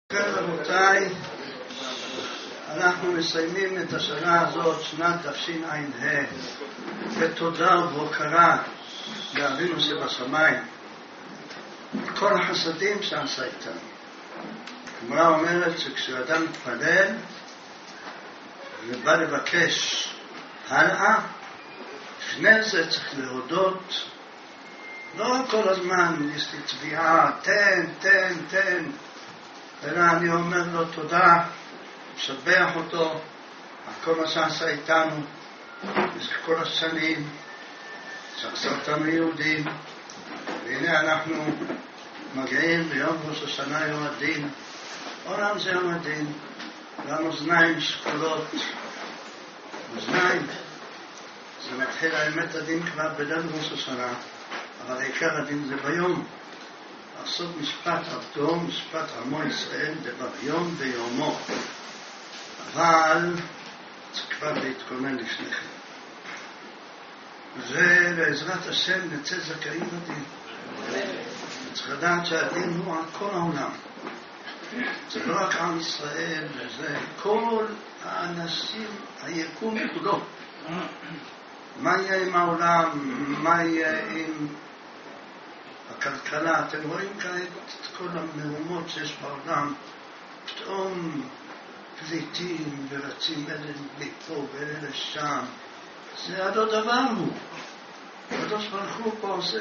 כן, רבותיי, אנחנו מסיימים את השנה הזאת, שנת תשע"ה, בתודה ובהוקרה לאבינו שבשמיים, כל החסדים שעשה איתנו. הגמרא אומרת שכשאדם מתפלל ובא לבקש הלאה, לפני זה צריך להודות, לא כל הזמן יש לי תביעה, תן, אלא אני אומר לו תודה, משבח אותו על כל מה שעשה איתנו, כל השנים שעשה אותנו יהודים. והנה אנחנו מגיעים ביום ראש השנה, יום הדין. עולם זה יום הדין, גם אוזניים שקולות, אוזניים. זה מתחיל האמת הדין כבר בליל ראש השנה, אבל עיקר הדין זה ביום. לעשות משפט עבדו, משפט עמו ישראל, דבר יום ויומו. אבל צריך כבר להתכונן לפניכם. ובעזרת השם נצא זכאים לדין. צריך לדעת שהדין הוא על כל העולם. זה לא רק עם ישראל, זה כל האנשים, היקום כולו. מה יהיה עם העולם? מה יהיה עם הכלכלה? אתם רואים כעת את כל המהומות שיש בעולם, פתאום פליטים ורצים אלה לפה ואלה לשם. זה עד עוד דבר הוא. הקדוש ברוך הוא פה עושה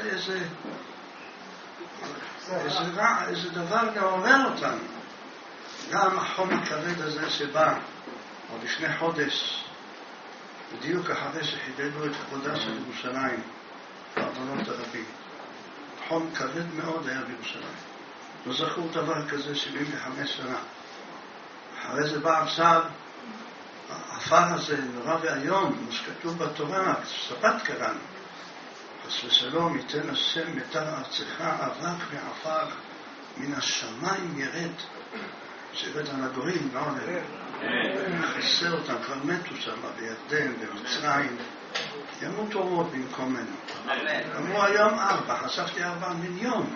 איזה דבר לעורר אותנו. גם החום הכבד הזה שבא עוד לפני חודש, בדיוק אחרי שחידדו את כבודה של ירושלים בעוונות הרבים. חום כבד מאוד היה בירושלים. לא זכור דבר כזה 75 שנה. אחרי זה בא עכשיו, האפר הזה נורא והיום, כמו שכתוב בתורה, שבת קראנו. חס ושלום, ייתן השם מטר ארצך אבק ועפר, מן השמיים ירד. שירד על הגויים, לא עליהם. חסר אותם, כבר מתו שם בירדן, במצרים. ימותו עוד במקומנו. אמרו היום 4, חשבתי 4 מיליון.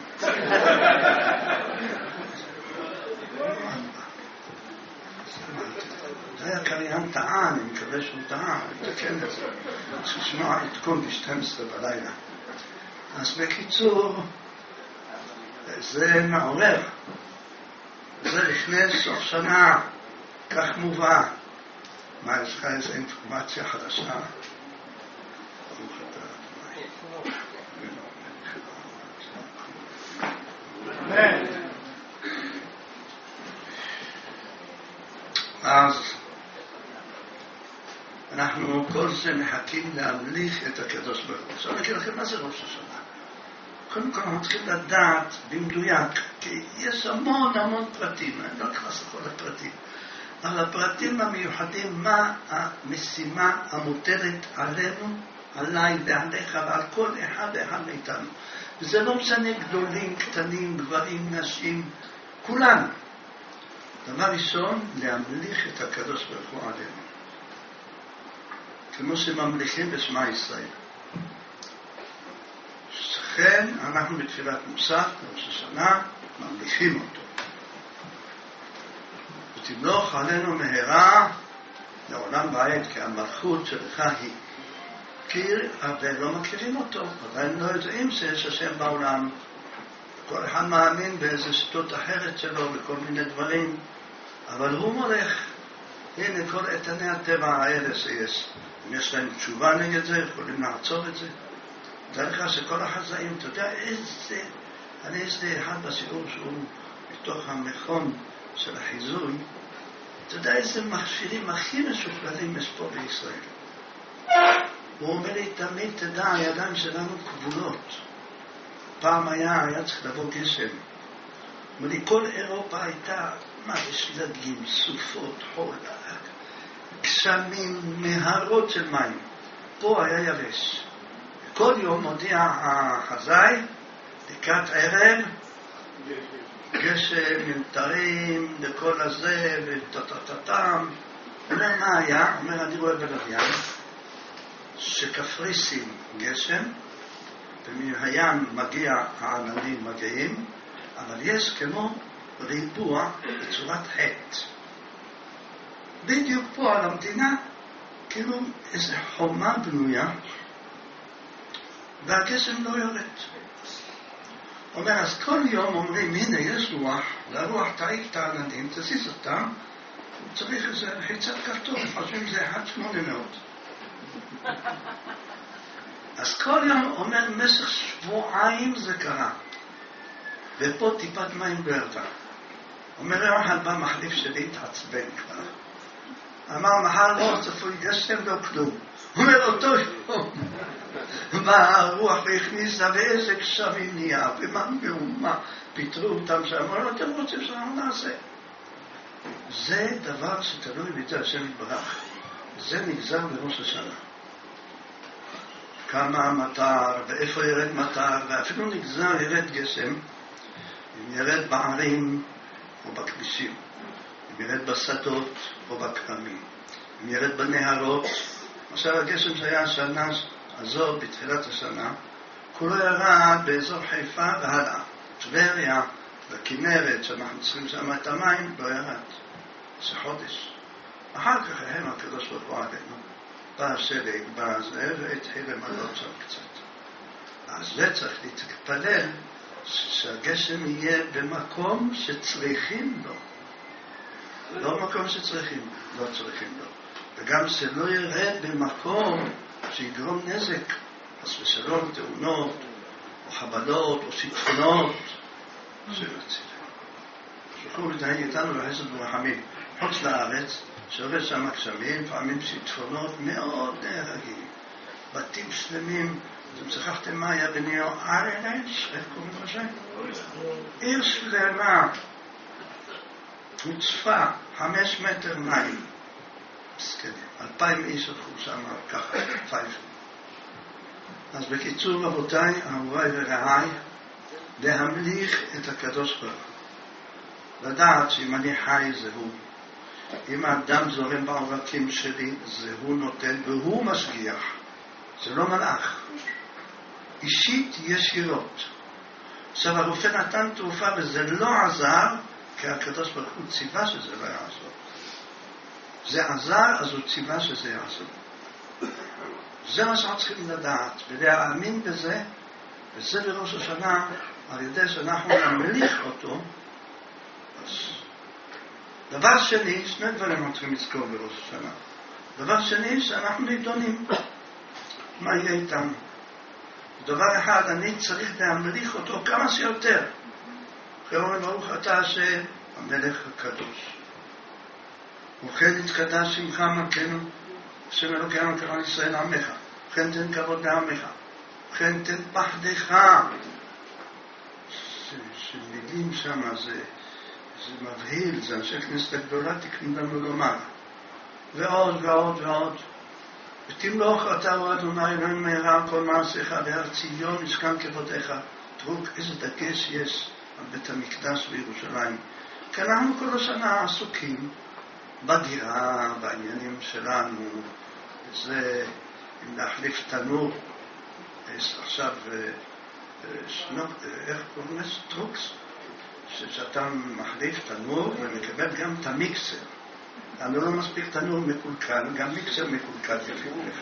זה היה קריין טען, אני מקווה שהוא טען, לתקן את זה. ששמע עדכון ב-12 בלילה. אז בקיצור, זה מעורר. זה לפני סוף שנה, כך מובא. מה, יש לך איזו אינפורמציה חדשה? אז אנחנו כל זה מחכים להמליך את הקדוש ברוך הוא. עכשיו נגיד לכם מה זה ראש השנה. קודם כל אנחנו צריכים לדעת במדויק, כי יש המון פרטים, אני לא נכנס לכל הפרטים, אבל הפרטים המיוחדים, מה המשימה המוטלת עלינו, עליי ועליך ועל כל אחד ואחד מאיתנו. וזה לא משנה גדולים, קטנים, גברים, נשים, כולנו. דבר ראשון, להמליך את הקדוש ברוך הוא עלינו. כמו שממליכים בשמע ישראל. לכן אנחנו בתפילת מוסף, בראש השנה, ממליכים אותו. ותמלוך עלינו מהרה לעולם ועד, כי המלכות שלך היא. כי עדיין לא מכירים אותו, עדיין לא יודעים שיש השם בעולם. כל אחד מאמין באיזו שיטות אחרת שלו וכל מיני דברים, אבל הוא מולך. הנה כל איתני הטבע האלה שיש. אם יש להם תשובה נגד זה, יכולים לעצור את זה. דרך שכל החזאים, אתה יודע אני יש לי אחד בשיעור שהוא מתוך המכון של החיזוי, אתה יודע איזה מכשירים הכי משוכללים יש פה בישראל. הוא אומר לי, תמיד תדע, הידיים שלנו כבולות. פעם היה צריך לבוא גשם. אומר לי, כל אירופה הייתה, שלגים, סופות, חול, גשמים, מהרות של מים. פה היה יבש. כל יום מודיע החזאי, לקראת ערב, גשם, מנטרים, לכל הזה, וטטטטם. אומר, מה היה? אומר, אני רואה בלוויין, שקפריסין גשם, ומהים מגיע העננים מגיעים, אבל יש כמו ריבוע בצורת חטא. בדיוק פה על המדינה, כאילו איזו חומה בנויה, והגשם לא יורד. אומר, אז כל יום אומרים, הנה יש רוח, והרוח תעיף את העננים, תזיז אותם, צריך איזה חיצת כפתור, חושבים זה 1-800. אז כל יום אומר, במשך שבועיים זה קרה. ופה טיפת מים בערבה. אומר, יום אחד בא מחליף שלי, התעצבן כבר. אמר, מחר לא צפוי גשם, לא כלום. אומר, אותו יום. באה הרוח והכניסה, ואיזה קשרים נהיה, ומה מהומה, פיתרו אותם שם. אמרו, אתם רוצים שאנחנו נעשה. זה דבר שתלוי בידי השם יתברך. זה נגזר בראש השנה. כמה מטר, ואיפה ירד מטר, ואפילו נגזר ירד גשם, אם ירד בערים או בכבישים, אם ירד בשדות או בכרמים, אם ירד בנהרות. עכשיו הגשם שהיה השנה הזו, בתחילת השנה, כולו ירד באזור חיפה והלאה. טבריה וכנרת, שאנחנו צריכים שם את המים, לא ירד. זה חודש. אחר כך הם הקדוש ברוך הוא עלינו. בא השלג, בא זה, והתחיל למלות שם קצת. אז זה צריך להתפלל שהגשם יהיה במקום שצריכים לו. לא מקום שצריכים, לא צריכים לו. וגם שלא ירד במקום שיגרום נזק, אז בשלום תאונות, או חבלות, או שיטפונות, שרצינו. שוכחו להתנהג איתנו בחסד ורחמים. חוץ לארץ, שעובד שם גשמים, פעמים שיטפונות מאוד נהרגים. בתים שלמים, אתם שכחתם מה היה בניו ארץ, איך קוראים לזה? עיר שלמה, הוצפה 5 מטר מים. 2,000 איש הלכו שם ככה, 5. אז בקיצור רבותיי, אהוביי ורעיי, להמליך את הקדוש ברוך הוא. לדעת שאם אני חי זה הוא. אם האדם זורם בעורקים שלי, זה הוא נותן והוא משגיח. זה לא מלאך. אישית ישירות. עכשיו הרופא נתן תרופה וזה לא עזר, כי הקדוש ברוך הוא ציווה שזה לא יעזור. זה עזר, אז הוא ציווה שזה יעזור. זה מה שאנחנו צריכים לדעת, ולהאמין בזה, וזה בראש השנה, על ידי שאנחנו נמליך אותו. אז דבר שני, 2 דברים אנחנו צריכים לזכור בראש השנה. דבר שני, שאנחנו נידונים. מה יהיה איתם? דבר אחד, אני צריך להמליך אותו כמה שיותר. אחרי ברוך אתה השם, המלך הקדוש. וכן יתקדש שמך מלכנו, השם אלוקינו קרא ישראל עמך. וכן תן כבוד לעמך. וכן תן פחדך. שמילים שם זה מבהיל, זה אנשי כנסת הגדולה תקנו לנו לומר. ועוד ועוד ועוד. ותמלוך אתה הוא אדוני אלוהינו מהרה כל מעשיך בהר ציון ישכן כבודיך. תראו איזה דגש יש על בית המקדש בירושלים. כי אנחנו כל השנה עסוקים בדירה, בעניינים שלנו. זה אם להחליף תנור, עכשיו איך קוראים לזה? טרוקס, שאתה מחליף תנור ומקבל גם את המיקסר. אני לא מספיק תנור מקולקל, גם מיקסר מקולקל לפעמים.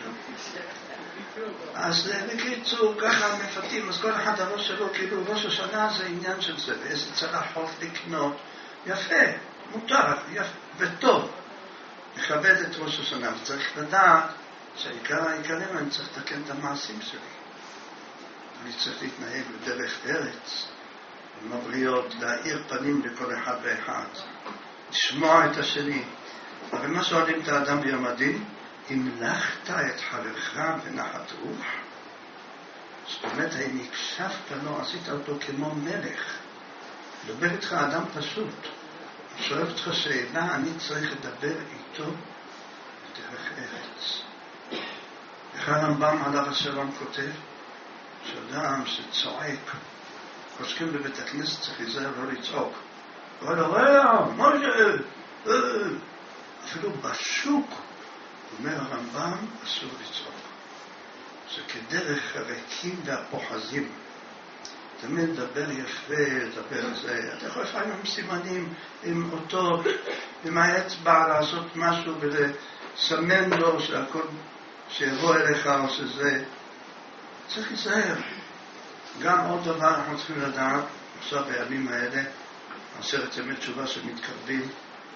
אז בקיצור, ככה מפתים, אז כל אחד הראש שלו, כאילו ראש השנה זה עניין של זה, ואיזה צלחות לקנות. יפה, מותר, יפה, וטוב. מכבד את ראש השנה, וצריך לדעת שהעיקרים אני צריך לתקן את המעשים שלי. אני צריך להתנהג בדרך ארץ, עם הבריות, להאיר פנים לכל אחד ואחד, לשמוע את השני. אבל מה שואלים את האדם ביום הדין? המלכת את חברך בנחת רוח? זאת אומרת, אם הקשבת לו, עשית אותו כמו מלך. מדבר איתך אדם פשוט. שואל אותך שאלה, אני צריך לדבר איתו בדרך ארץ. איך הרמב"ם עליו השלום כותב? שאדם שצועק, חושקים בבית הכנסת צריך להיזהר לא לצעוק. אבל מה זה? אפילו בשוק, אומר הרמב"ם, אסור לצעוק. זה כדרך הריקים והפוחזים. תמיד לדבר יפה, לדבר זה. אתה יכול לפעמים עם סימנים, עם אותות, עם האצבע לעשות משהו ולסמן לו שהכל שיבוא אליך או שזה. צריך להיזהר. גם עוד דבר אנחנו צריכים לדעת, עכשיו בימים האלה, 10 ימי תשובה שמתקרבים,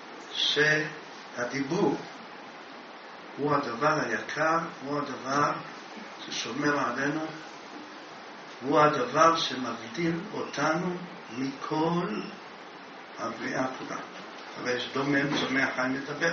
שהדיבור הוא הדבר היקר, הוא הדבר ששומר עלינו, הוא הדבר שמבדיל אותנו מכל הבריאה כולה. הרי יש דומם, צומח, חי, מדבר.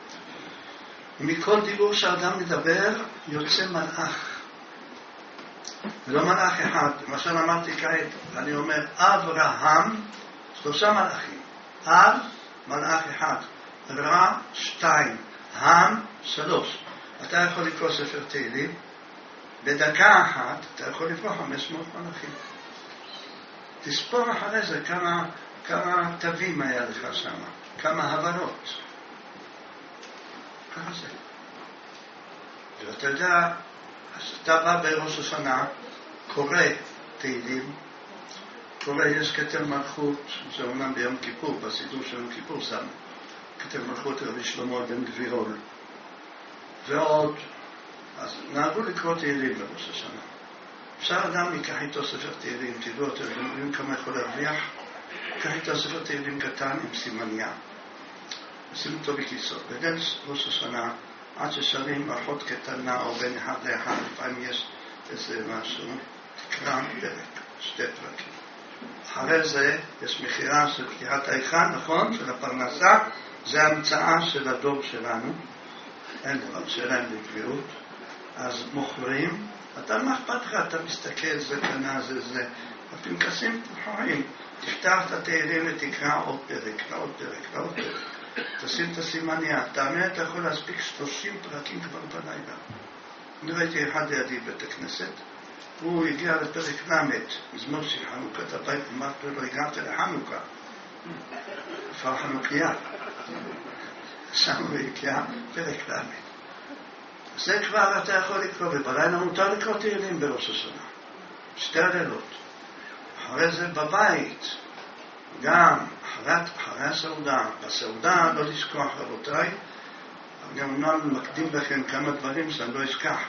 מכל דיבור שאדם מדבר יוצא מלאך. ולא מלאך אחד. למשל אמרתי כעת, אני אומר, אברהם, 3 מלאכים. אב, מלאך אחד. רע, 2. עם, 3. אתה יכול לקרוא ספר תהילים, בדקה אחת אתה יכול לקרוא 500 מלאכים. תספור אחרי זה כמה תווים היה לך שם, כמה הבנות. ככה זה. ואתה יודע, אז אתה בא בראש השנה, קורא תהילים, קורא, יש כתר מלכות, זה אומנם ביום כיפור, בסידור של יום כיפור שם, כתר מלכות רבי שלמה בן גבירול. ועוד, אז נהגו לקרוא תהילים בראש השנה. אפשר אדם ייקח איתו ספר תהילים, תדעו, אתם יודעים כמה יכול להרוויח? ייקח איתו ספר תהילים קטן עם סימניה. שים אותו בכיסו. בליל ראש השנה, עד ששרים אחות קטנה או בין אחד לאחד, לפעמים יש איזה משהו, תקרא פרק, 2 פרקים. אחרי זה יש מחירה של פתיחת ההיכל, נכון? של הפרנסה, זה המצאה של הדור שלנו. אין דבר שאלה עם בגבירות. אז מוכרים, אתה מה אכפת לך? אתה מסתכל, זה קנה, זה. הפנקסים פתוחים. תפתח את התהילים ותקרא עוד פרק, עוד פרק, עוד פרק. תשים את הסימניה. תאמין, אתה יכול להספיק 30 פרקים כבר בלילה. אני ראיתי אחד לידי בית הכנסת, הוא הגיע לפרק למד, מזמור של חנוכה, את הבית אמרתי לו, הגעת לחנוכה. כבר חנוכיה. שם הוא הגיע פרק למד. זה כבר אתה יכול לקרוא, ובלילה מותר לקרוא תהילים בראש השנה. 2 לילות. אחרי זה בבית, גם אחרי הסעודה. בסעודה לא לשכוח, רבותיי, אני אמנם מקדים לכם כמה דברים שאני לא אשכח.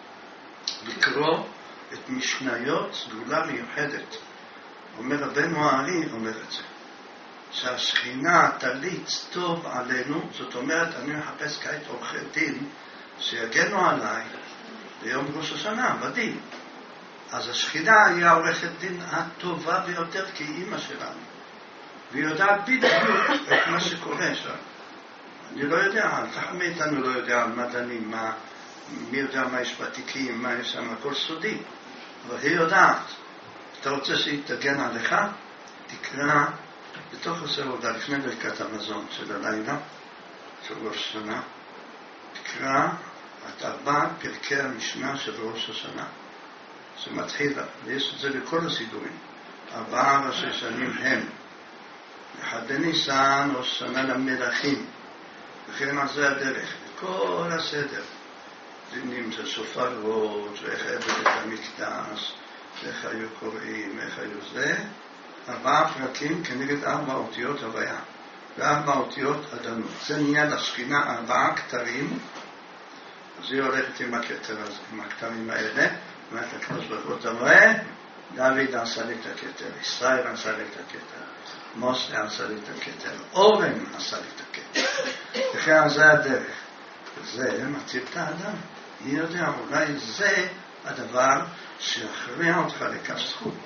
לקרוא את משניות סגולה מיוחדת. אומר רבנו הארי, אומר את זה. שהשכינה תליץ טוב עלינו, זאת אומרת, אני מחפש כעת עורכי דין, שיגנו עליי ביום ראש השנה, בדין. אז השכינה היא העורכת דין הטובה ביותר כאימא שלנו. והיא יודעת בדיוק את מה שקורה שם. אני לא יודע, אף אחד מאיתנו לא יודע על מדענים, מי יודע מה יש בתיקים, מה יש שם, הכל סודי. אבל היא יודעת. אתה רוצה שהיא תגן עליך? תקרא בתוך הסעודה, לפני ברכת המזון של הלילה, של ראש השנה, תקרא את 4 פרקי המשנה של ראש השנה, שמתחיל, ויש את זה לכל הסידורים. 4 ראשי שנים הם, אחד בניסן, ראש שנה למלכים, וכן על זה הדרך, כל הסדר, דינים של שופרות, ואיך עבד את המקדש, ואיך היו קוראים, איך היו זה, 4 פרקים כנגד 4 אותיות הוויה, ו4 אותיות אדנות. זה נהיה לשכינה 4 כתרים, אז היא הולכת עם הכתר הזה, עם הכתרים האלה, אומרת הקדוש ברוך הוא, אתה רואה? דוד עשה לי את הכתר, ישראל עשה לי את הכתר, משה עשה לי את הכתר, אורן עשה לי את הכתר, וכן זה הדרך. וזה מציל את האדם. אני יודע, אולי זה הדבר שיכריע אותך לכף זכות.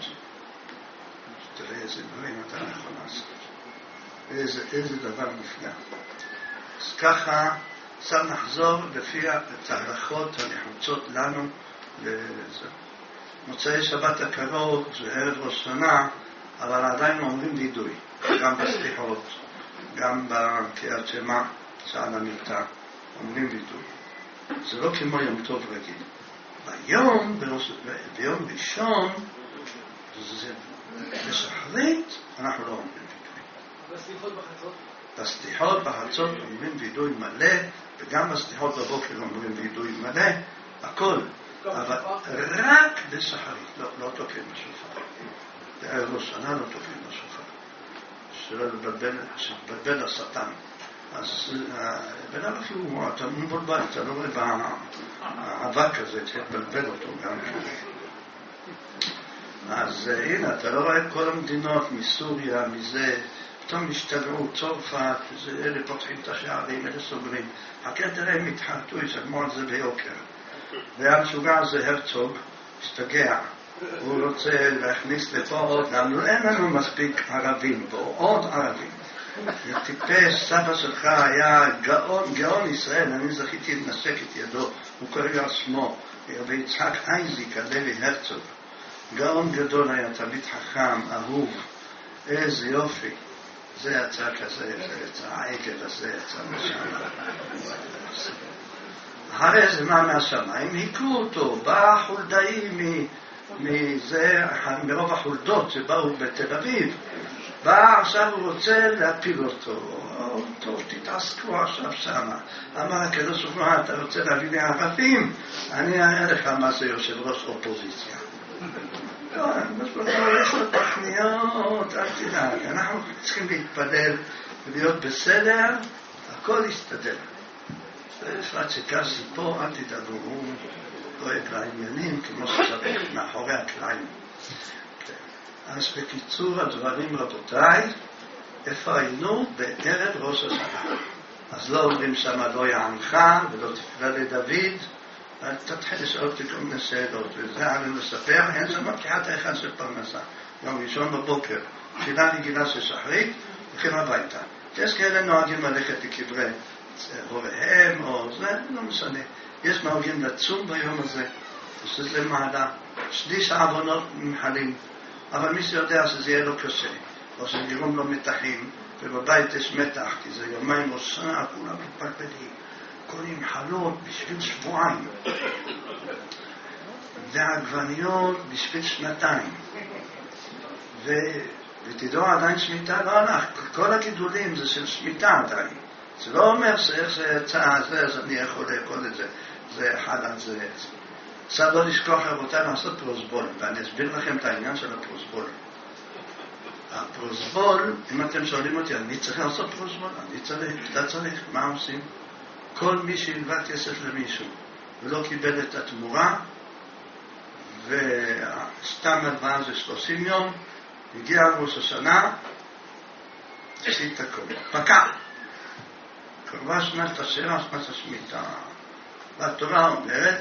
תראה איזה דברים אתה יכול לעשות. איזה דבר נפלא. אז ככה, עכשיו נחזור לפי ההלכות הנחוצות לנו לזה. מוצאי שבת הקרוב זה ערב ראש שנה, אבל עדיין אומרים וידוי, גם בסליחות, גם בקריאת שמע, שעל המיטה, אומרים וידוי. זה לא כמו יום טוב רגיל. ביום ראשון, זה בשחרית, אנחנו לא אומרים וידוי. בסליחות בחצות? בסליחות בחצות אומרים וידוי מלא, וגם בסליחות בבוקר אומרים וידוי מלא, הכל. אבל רק בשחרית, לא תוקעים בשופר. בערב ראש השנה לא תוקעים בשופר. שלא לבלבל לשטן. אז בן אדם אפילו, אתה מבולבל, אתה לא רואה באבק הזה, צריך לבלבל אותו גם. אז הנה, אתה לא רואה כל המדינות מסוריה, מזה, פתאום השתגעו, צרפת, אלה פותחים את השערים, אלה סוגרים. הכן תראה, הם התחרטו, ישלמו על זה ביוקר. והמשוגע הזה הרצוג, השתגע. הוא רוצה להכניס לפה עוד, אין לנו מספיק ערבים פה, עוד ערבים. טיפש, סבא שלך היה גאון ישראל, אני זכיתי לנשק את ידו, הוא קורא על שמו, ויצחק אייזיק, הלוי הרצוג. גאון גדול היה, תמיד חכם, אהוב, איזה יופי. זה יצא כזה, זה יצא העגל הזה, יצא משם. אחרי זה מה מהשמיים? הכו אותו, בא חולדאי מרוב החולדות שבאו בתל אביב, בא עכשיו הוא רוצה להפיל אותו. טוב, תתעסקו עכשיו שמה. אמר הקדוש ברוך הוא, אתה רוצה להביא לי ערבים? אני אראה לך מה זה יושב ראש אופוזיציה. לא, יש לו תכניות, אל תדאג, אנחנו צריכים להתפלל ולהיות בסדר, הכל יסתדר. יש לה ציקה סיפור, אל תדאגו, הוא דואג לעניינים כמו שצריך, מאחורי הקלעים. אז בקיצור הדברים רבותיי, איפה היינו? בערב ראש השנה. אז לא אומרים שמה לא יענך ולא תפלה לדוד, תתחיל לשאול אותי כל מיני שאלות, וזה עלינו לספר, אין שם פתיחת האחד של פרנסה. יום ראשון בבוקר, תפילה רגילה של שחרית, הולכים הביתה. יש כאלה נוהגים ללכת לקברי הוריהם, או זה, לא משנה. יש נוהגים לצום ביום הזה, שזה למעלה, שליש העוונות ממחלים, אבל מי שיודע שזה יהיה לו קשה, או שגרום לו מתחים, ובבית יש מתח, כי זה יומיים ראש שנה, כולם מתפלפלים. קונים חלות בשביל שבועיים והעגבניות בשביל שנתיים ותדעו עדיין שמיטה לא הלך, כל הגידולים זה של שמיטה עדיין, זה לא אומר שאיך זה יצא זה אז אני יכול לאכול את זה, זה אחד על זה. עכשיו לא לשכוח רבותיי לעשות פרוסבול, ואני אסביר לכם את העניין של הפרוסבול. הפרוסבול, אם אתם שואלים אותי אני צריך לעשות פרוסבול, אני צריך, אתה צריך, מה עושים? כל מי שהלווה כסף למישהו ולא קיבל את התמורה וסתם הלוואה זה 30 יום, הגיע ראש השנה, עשית את הכל, פקע. קרבה שנת השרה, שנת השמיטה. והתורה אומרת,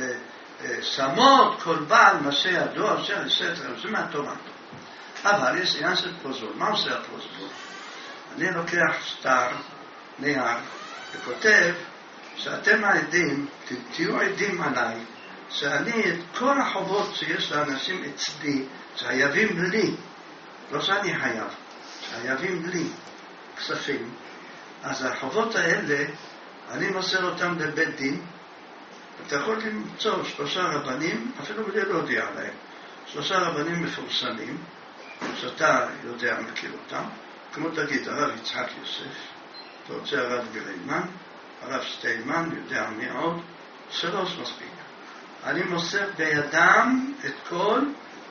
שמות כל בעל משה ידו אשר יסתר, זה מהתורה. אבל יש עניין של פרוסבול. מה עושה הפרוסבול? אני לוקח שטר, נייר, וכותב שאתם העדים, תהיו עדים עליי, שאני את כל החובות שיש לאנשים אצלי, שחייבים לי, לא שאני חייב, שחייבים לי כספים, אז החובות האלה, אני מוסר אותם לבית דין, אתה יכול למצוא 3 רבנים, אפילו בלי לא להודיע עליהם, 3 רבנים מפורסמים, שאתה יודע, מכיר אותם, כמו תגיד, הרב יצחק יוסף, אתה רוצה הרב גריימן, הרב שטיינמן, יודע מי עוד, 3 מספיק. אני מוסר בידם את כל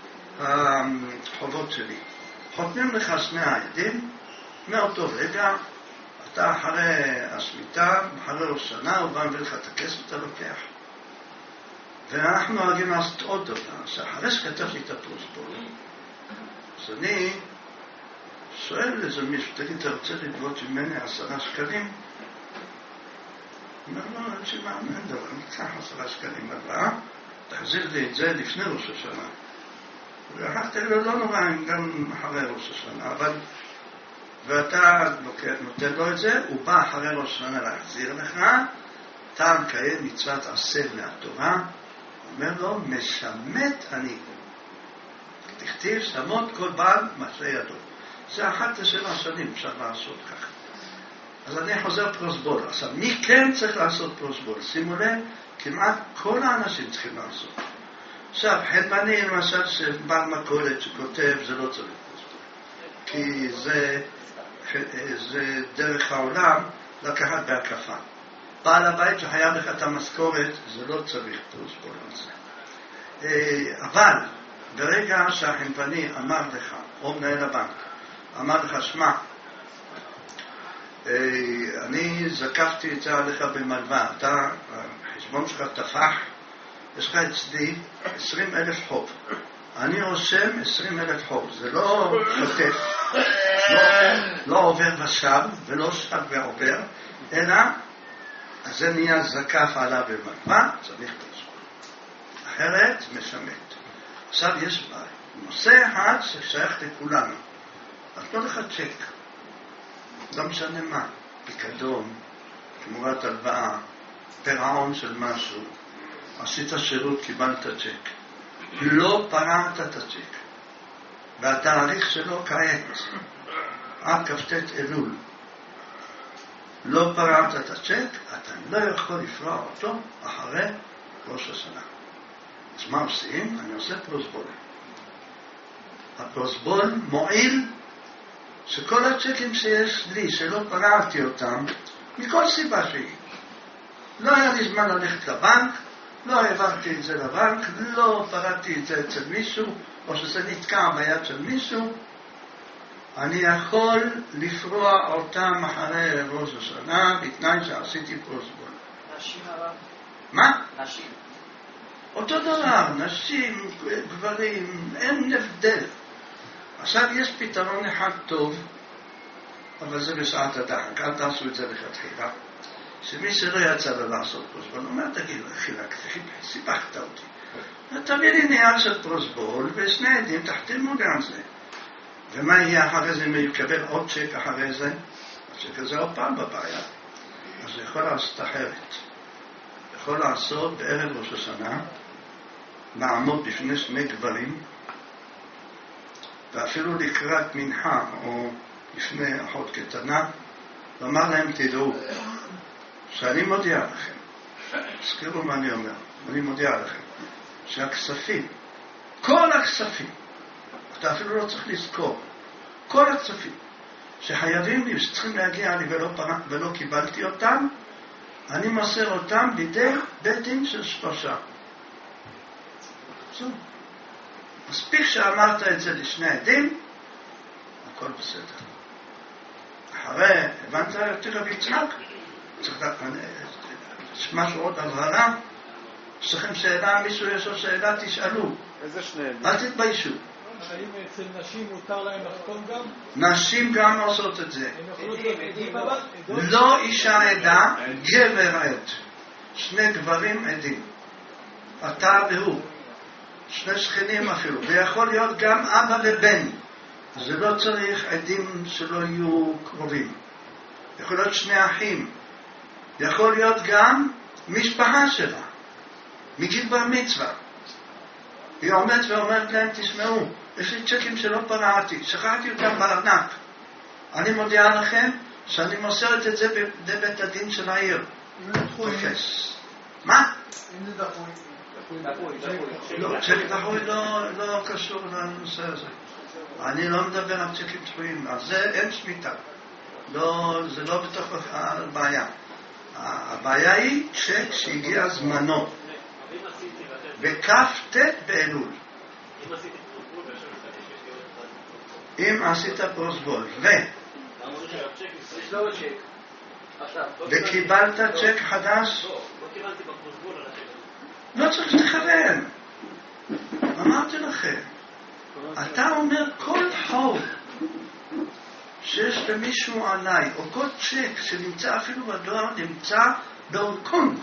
החובות שלי. חותמים לך 2 העדים, מאותו רגע, אתה אחרי השמיטה, אחרי ראש שנה, הוא בא מביא לך את הכסף, אתה לוקח. ואנחנו נוהגים לעשות עוד דבר, שאחרי שכתב לי את הפרוסבול, אז אני שואל איזה מישהו, תגיד, אתה רוצה לגבות ממני 10 שקלים? הוא אומר, לא, תשמע, אין דבר, אני אקח 10 שקלים הבאה, תחזיר לי את זה לפני ראש השנה. ואחרתי לו, לא נורא, גם אחרי ראש השנה, אבל... ואתה נותן לו את זה, הוא בא אחרי ראש השנה להחזיר לך, אתה מקיים מצוות עשה מהתורה, אומר לו, משמט אני. תכתיב שמות כל בעל משה ידו. זה 11 שנים אפשר לעשות ככה. אז אני חוזר פרוסבול. עכשיו, מי כן צריך לעשות פרוסבול? שימו לב, כמעט כל האנשים צריכים לעשות. עכשיו, חלמני למשל שבעל מכולת שכותב, זה לא צריך פרוסבול. כי זה דרך העולם לקחת בהקפה. בעל הבית שחייב לך את המשכורת, זה לא צריך פרוסבול על זה. אבל ברגע שהחנפני אמר לך, או מנהל הבנק, אמר לך, שמע, אני זקפתי את זה עליך במלווה, אתה, החשבון שלך תפח, יש לך אצלי 20,000 חוב. אני רושם 20,000 חוב, זה לא שוטף, לא עובר ושב ולא שב ועובר, אלא אז זה נהיה זקף עליו במלווה, צריך פרוזבול. אחרת משמט. עכשיו יש בעיה. נושא אחד ששייך לכולנו. נתנו לך צ'ק. לא משנה מה. פיקדון, תמורת הלוואה, פירעון של משהו. עשית שירות, קיבלת צ'ק. לא פרעת את הצ'ק. והתאריך שלו כעת. עד כ"ט אלול. לא פרעת את הצ'ק, אתה לא יכול לפרוע אותו אחרי ראש השנה. אז מה עושים? אני עושה פרוזבול. הפרוזבול מועיל שכל הצ'קים שיש לי, שלא פרעתי אותם, מכל סיבה שהיא. לא היה לי זמן ללכת לבנק, לא העברתי את זה לבנק, לא פרעתי את זה אצל מישהו, או שזה נתקע ביד של מישהו, אני יכול לפרוע אותם אחרי ראש השנה, בתנאי שעשיתי פרוזבול. נשים הרב? מה? נשים. אותו דבר, נשים, גברים, אין הבדל. עכשיו יש פתרון אחד טוב, אבל זה בשעת הדחק, אל תעשו את זה לכתחילה. שמי שלא יצא לו לעשות פרוזבול, אומר, תגיד, חילקתי, סיבכת אותי. תביא לי נייר של פרוזבול, ושני עדים תחתימו גם זה. ומה יהיה אחרי זה אם הוא יקבל עוד צ'ק אחרי זה? הצ'ק הזה עוד פעם בבעיה. אז הוא יכול לעשות אחרת. יכול לעשות בערב ראש השנה, לעמוד בפני שני גברים, ואפילו לקראת מנחה או לפני אחות קטנה, ואמר להם, תדעו, שאני מודיע לכם, תזכרו מה אני אומר, אני מודיע לכם, שהכספים, כל הכספים, אתה אפילו לא צריך לזכור, כל הכספים שחייבים לי, שצריכים להגיע לי ולא קיבלתי אותם, אני מוסר אותם בידי בית דין של 3. זהו. מספיק שאמרת את זה לשני עדים, הכל בסדר. אחרי, הבנת יותר רבי יצחק? צריך משהו עוד הבהרה? יש לכם שאלה, מישהו יש לו שאלה, תשאלו. איזה שני עדים? אל תתביישו. האם אצל נשים מותר להם לחתום גם? נשים גם עושות את זה. הם יכולות להיות עדים אבל? לא אישה עדה, גבר עד. שני גברים עדים. אתה והוא. שני שכנים אפילו. ויכול להיות גם אבא ובן. זה לא צריך עדים שלא יהיו קרובים. יכול להיות שני אחים. יכול להיות גם משפחה שלה. מגיל בר מצווה. היא עומדת ואומרת להם, תשמעו, יש לי צ'קים שלא פרעתי, שכחתי אותם בארנק. אני מודיע לכם שאני מוסרת את זה בבית הדין של העיר. תופס. מה? אם זה דחוי. לא, צ'ק דחוי לא קשור לנושא הזה. אני לא מדבר על צ'קים דחויים, על זה אין שמיטה. זה לא בתוך הבעיה. הבעיה היא צ'ק שהגיע זמנו. בכ"ט באלול. אם עשית פרוזבול וקיבלת צ'ק חדש, לא צריך לכוון. אמרתי לכם, אתה אומר כל חוב שיש למישהו עליי, או כל צ'ק שנמצא אפילו בדואר, נמצא בהונג קונג,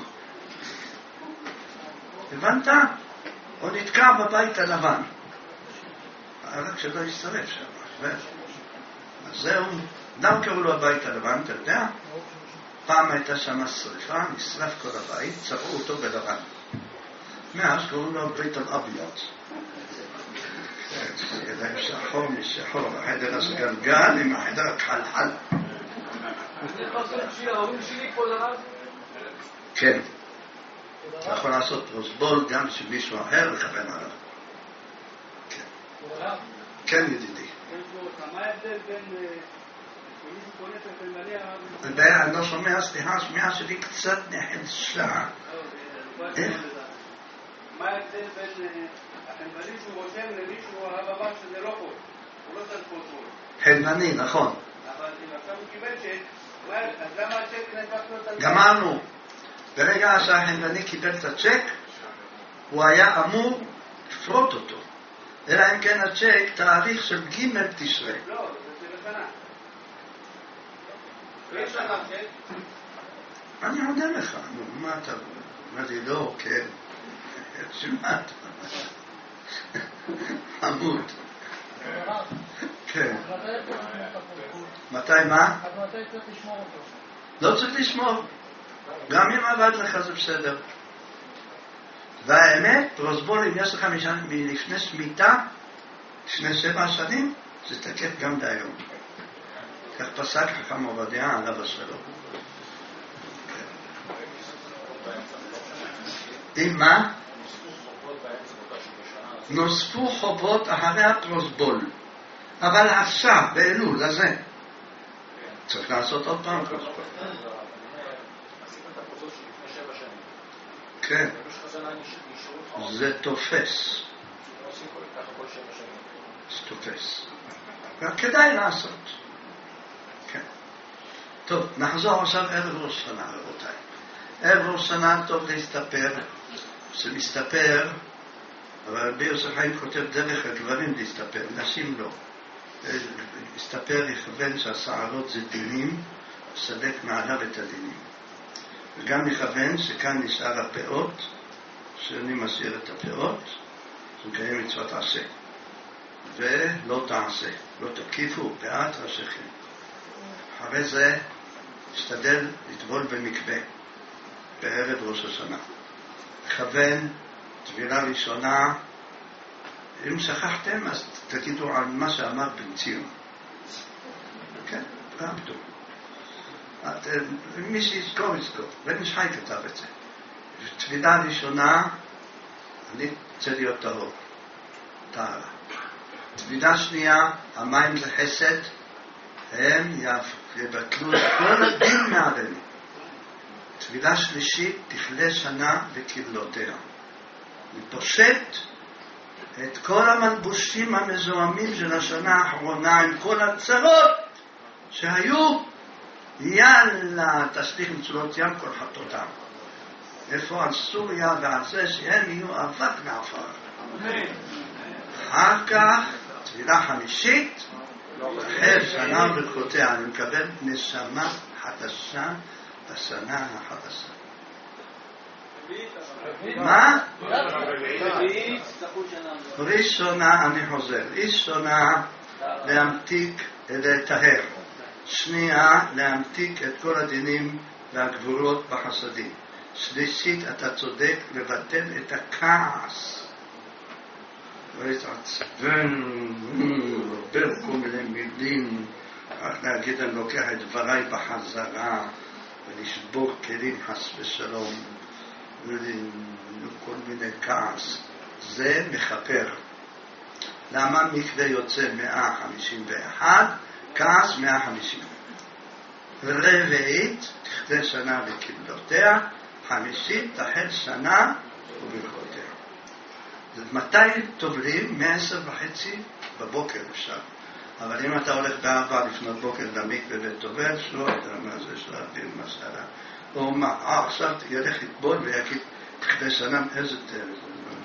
הבנת? או נתקע בבית הלבן, רק שלא ישרף שם. אז זהו, למה קראו לו הבית הלבן, אתה יודע? פעם הייתה שם שריפה, נשרף כל הבית, צבעו אותו בלבן. מאז קראו לו בית אל-אביד. ידיים שחור משחור, החדר הזה גלגל עם החדר הכחלחל. כן. אתה יכול לעשות פרוזבול גם שמישהו אחר לכוון עליו. כן. כן, ידידי. מה ההבדל בין מישהו קונה את הקלמניה? אני לא שומע, סליחה, השמיעה שלי קצת נחלשה. מה מה ההבדל בין החנווני שהוא רושם למישהו הבא שזה לא חול? הוא לא צריך פה חול. חנווני, נכון. אבל אם עכשיו הוא קיבל צ'ק, אז למה הצ'ק נהפך להיות על... גמרנו. ברגע שהחנווני קיבל את הצ'ק, הוא היה אמור לפרוט אותו. אלא אם כן הצ'ק תאריך של ג' תשרי. לא, זה לשנה. יש שנה צ'ק? אני עונה לך, נו, מה אתה... מה זה לא, כן. שמעת. עמוד. כן. מתי מה? אז מתי צריך לשמור אותו? לא צריך לשמור. גם אם עבד לך זה בסדר. והאמת, פרוסבול, אם יש לך מלפני שמיטה, לפני 7 שנים, זה תקף גם להיום. כך פסק חכם עובדיה עליו השלום. עם מה? נוספו חובות אחרי הפרוסבול. אבל עכשיו, באלול, לזה. צריך לעשות עוד פעם פרוסבול. כן. זה תופס. זה תופס. וכדאי לעשות. כן. טוב, נחזור עכשיו ערב ראש שנה, רבותיי. ערב ראש שנה טוב להסתפר. זה מסתפר, אבל רבי יוסף חיים כותב דרך הגברים להסתפר, נשים לא. להסתפר יכוון שהשערות זה דינים, סדק מעליו את הדינים. וגם יכוון שכאן נשאר הפאות, שאני משאיר את הפאות, שמקיים מצוות עשה. ולא תעשה, לא תקיפו, פאת ראשיכם. אחרי זה השתדל לטבול במקווה, בערב ראש השנה. לכוון, טבילה ראשונה, אם שכחתם אז תגידו על מה שאמר בן ציון. כן, גם טוב. מי שיזכור יזכור, בן איש חי כתב את זה. טבילה ראשונה, אני רוצה להיות טהור, טהרה. טבילה שנייה, המים זה חסד, הם יבטלו את כל הדין מעלינו. טבילה שלישית, תכלה שנה וקבלותיה. ופושט את כל המלבושים המזוהמים של השנה האחרונה עם כל הצרות שהיו, יאללה, תשליך מצולות ים כל חטאותם. איפה על סוריה ועל זה שהם יהיו אבק מעפר. אחר כך, טבילה חמישית, תחל שנה וברכותיה. אני מקבל נשמה חדשה בשנה החדשה. מה? ראשונה, אני חוזר, ראשונה להמתיק, לטהר. שנייה, להמתיק את כל הדינים והגבורות בחסדים. שלישית, אתה צודק, לבטל את הכעס. ולהתעצבן, לדבר כל מיני מילים, רק להגיד אני לוקח את דבריי בחזרה, ולשבור כלים חס ושלום, וכל מיני כעס. זה מכפר. למה מקווה יוצא 151? כעס 150. רביעית, תכלה שנה וקבלותיה. חמישית, תחל שנה וברכותיה. מתי טובלים? 10:30 בבוקר אפשר. אבל אם אתה הולך ב4 לפנות בוקר למקווה וטובל, שלא יודע מה זה של אוויר מסערה. או מה, עכשיו ילך לטבול ויגיד, תכלה שנה, איזה תאר.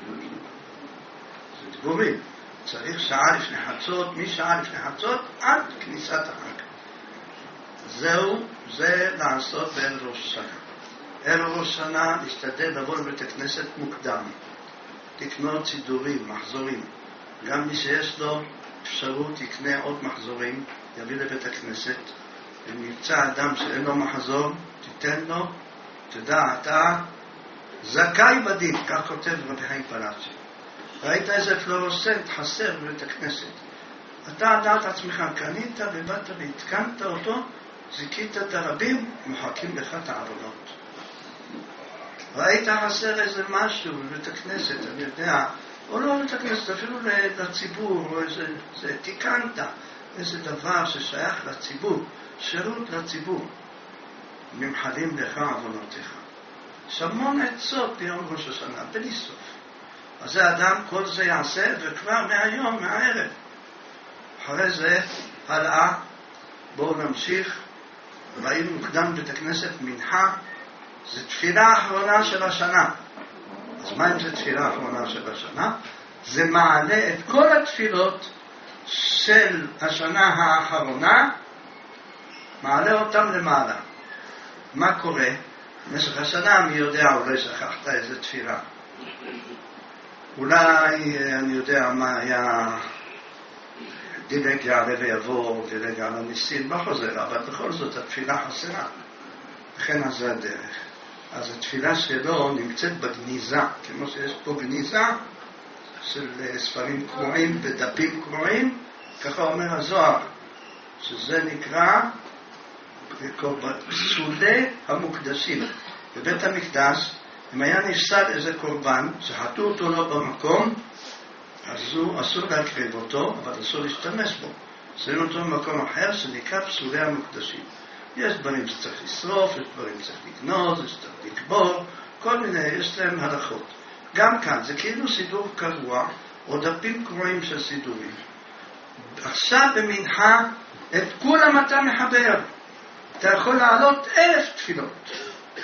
זה דיבורים. צריך שעה לפני חצות, משעה לפני חצות עד כניסת החג. זהו, זה לעשות בערב ראש שנה. ערב ראש שנה להשתדל לבוא לבית הכנסת מוקדם. תקנות סידורים, מחזורים. גם מי שיש לו אפשרות יקנה עוד מחזורים, יביא לבית הכנסת. אם נמצא אדם שאין לו מחזור, תיתן לו, תדע, אתה זכאי בדין, כך כותב רבי חיים פלאצ'י. ראית איזה פלורוסנט חסר בבית הכנסת. אתה דעת עצמך, קנית ובאת והתקנת אותו, זיקית את הרבים, מוחקים לך את העבודות. ראית חסר איזה משהו בבית הכנסת, אני יודע, או לא בבית הכנסת, אפילו לציבור, או איזה תיקנת, איזה דבר ששייך לציבור, שירות לציבור, נמחלים לך עוונותיך. יש המון עצות ביום ראש השנה, בלי סוף. אז זה אדם, כל זה יעשה, וכבר מהיום, מהערב. אחרי זה, הלאה, בואו נמשיך. ראינו מוקדם בית הכנסת מנחה, זה תפילה האחרונה של השנה. אז מה אם זה תפילה האחרונה של השנה? זה מעלה את כל התפילות של השנה האחרונה, מעלה אותם למעלה. מה קורה? במשך השנה מי יודע, אולי שכחת איזה תפילה. אולי אני יודע מה היה, דילג יעלה ויבוא, דילג על הניסים, לא חוזר, אבל בכל זאת התפילה חסרה. וכן אז זה הדרך. אז התפילה שלו נמצאת בגניזה, כמו שיש פה גניזה של ספרים קרועים ודפים קרועים, ככה אומר הזוהר, שזה נקרא פסולי המוקדשים. בבית המקדש, אם היה נפסד איזה קורבן, שחטו אותו לא במקום, אז אסור להקריב אותו, אבל אסור להשתמש בו. שמים אותו במקום אחר שנקרא פסולי המוקדשים. יש דברים שצריך לשרוף, יש דברים שצריך לגנוז, יש צריך לקבור, כל מיני, יש להם הלכות. גם כאן, זה כאילו סידור קבוע, או דפים קרועים של סידורים. עכשיו במנחה, את כולם אתה מחבר. אתה יכול לעלות 1,000 תפילות.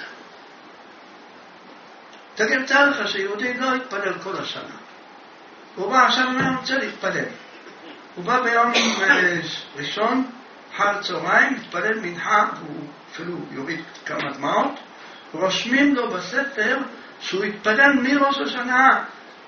תראה לך שיהודי לא יתפלל כל השנה. הוא בא עכשיו ואומר, אני רוצה להתפלל. הוא בא ביום ראשון, אחר צהריים, מתפלל מנחה, הוא אפילו יוריד כמה דמעות, רושמים לו בספר שהוא התפלל מראש השנה,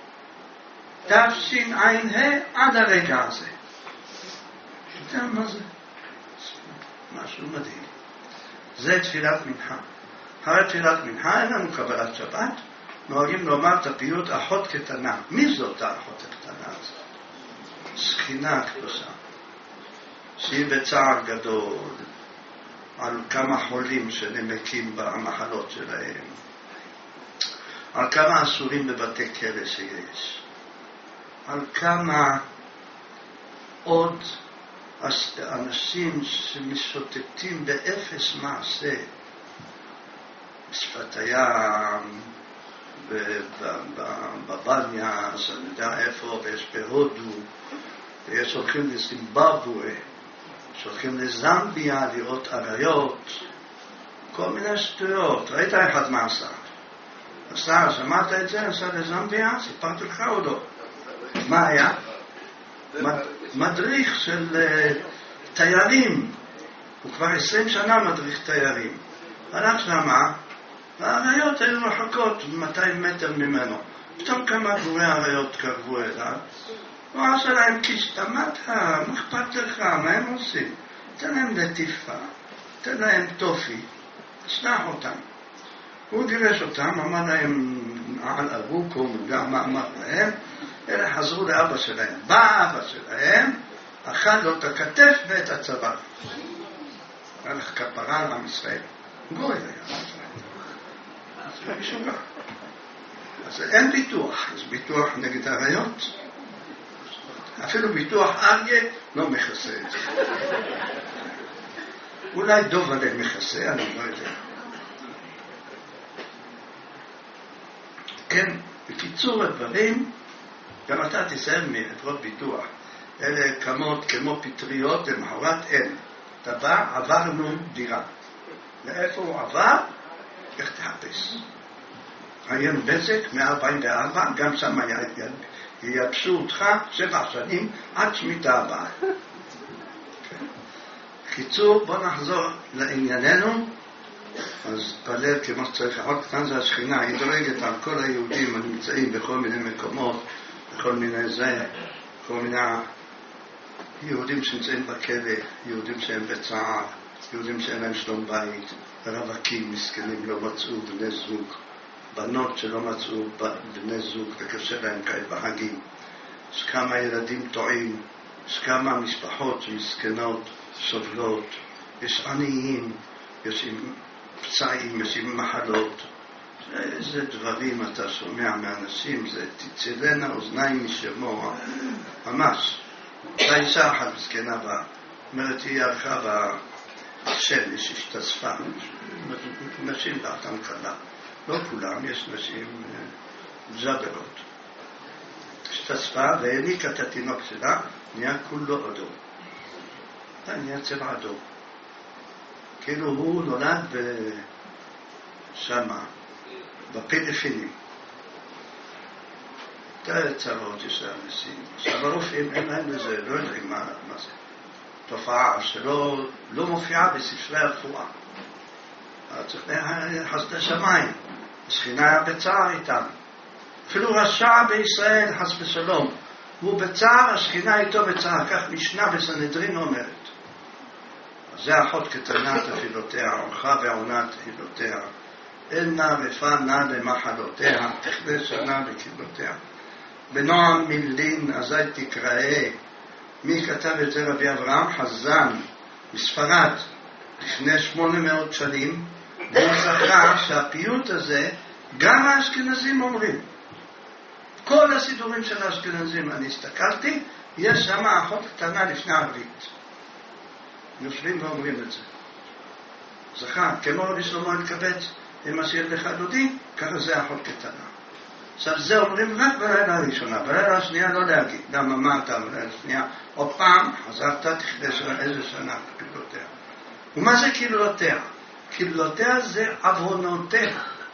תשע"ה עד הרגע הזה. אתה יודע מה זה? משהו מדהים. זה תפילת מנחה. אחרי תפילת מנחה אין לנו קבלת שבת, נוהגים לומר את הפיוט אחות קטנה. מי זאת האחות הקטנה הזאת? שכינה קדושה, שהיא בצער גדול על כמה חולים שנמקים במחלות שלהם, על כמה אסורים בבתי כלא שיש, על כמה עוד אנשים שמשוטטים באפס מעשה בשפת הים, בבניאס, אני יודע איפה, ויש בהודו, ויש הולכים לזימבבואה, שהולכים לזמביה לראות אריות, כל מיני שטויות. ראית אחד מה עשה? עשה, שמעת את זה? עשה לזמביה? סיפרתי לך או לא? מה היה? מדריך של תיירים. הוא כבר 20 שנה מדריך תיירים. הלך שמה, והאריות היו רחוקות 200 מטר ממנו. פתאום כמה גורי האריות קרבו אליו. הוא עשה להם כשתמת, מה אכפת לך? מה הם עושים? תן להם לטיפה, תן להם טופי, תשלח אותם. הוא גירש אותם, אמר להם על אבוקו, גם מה אמר להם, אלה חזרו לאבא שלהם. בא אבא שלהם, אכל לו את הכתף ואת הצבא. הלך כפרה לעם ישראל. גוי היה. אז זה משוגע. אז אין ביטוח, יש ביטוח נגד האריות. אפילו ביטוח אריה לא מכסה את זה. אולי דוב עליהם מכסה, אני לא יודע. כן, בקיצור הדברים, גם אתה תסיים מחברות ביטוח. אלה קמות כמו פטריות למחרת אין. אתה בא, עברנו דירה. לאיפה הוא עבר? איך תחפש? עיין בזק, 144, גם שם ייבשו אותך 7 שנים עד שמיטה הבאה. קיצור, בוא נחזור לענייננו. אז פלל כמו שצריך. עוד כאן זה השכינה, היא דורגת על כל היהודים הנמצאים בכל מיני מקומות, בכל מיני זה, כל מיני יהודים שנמצאים בכלא, יהודים שהם בצער, יהודים שאין להם שלום בית, רווקים מסכנים לא מצאו בני זוג, בנות שלא מצאו בני זוג וקשה להם כאלה בחגים. יש כמה ילדים טועים, יש כמה משפחות שמסכנות, סובלות, יש עניים, יש עם פצעים, יש עם מחלות. איזה דברים אתה שומע מאנשים, זה תצילנה אוזניים משמוע, ממש. הייתה אישה אחת מסכנה בה, אומרת היא הלכה בשל, יש השתספה, נשים דעתם קלה. לא כולם, יש נשים ז'ברות. השתספה והעניקה את התינוק שלה, נהיה כולו אדום. נהיה צבע אדום. כאילו הוא נולד שמה, בפדופילים. צרות יש לאנשים. עכשיו הרופאים אין להם לזה, לא יודעים מה זה. תופעה שלא מופיעה בספרי הרפואה. צריך חסדי שמיים. השכינה היה בצער איתם. אפילו רשע בישראל, חס ושלום, הוא בצער, השכינה איתו בצער. כך משנה בסנהדרין אומרת. זה אחות קטנה תפילותיה, עורכה ועונה תפילותיה. אין נא ופה נא למחלותיה, תכלה שנה בקבלותיה. בנועם מילין אזי תקראה. מי כתב את זה? רבי אברהם חזן מספרד לפני 800 שנים, והוא זכר שהפיוט הזה גם האשכנזים אומרים. כל הסידורים של האשכנזים, אני הסתכלתי, יש שם אחות קטנה לפני ערבית. יושבים ואומרים את זה. זכר, כמו רבי שלמה אלקבץ, אם אשאיר לך דודי, ככה זה אחות קטנה. עכשיו זה אומרים רק בלילה הראשונה, בלילה השנייה לא להגיד. למה מה אתה בלילה השנייה? עוד פעם, חזרת תכלה איזה שנה קבלותיה. ומה זה קבלותיה? קבלותיה זה עוונותיה.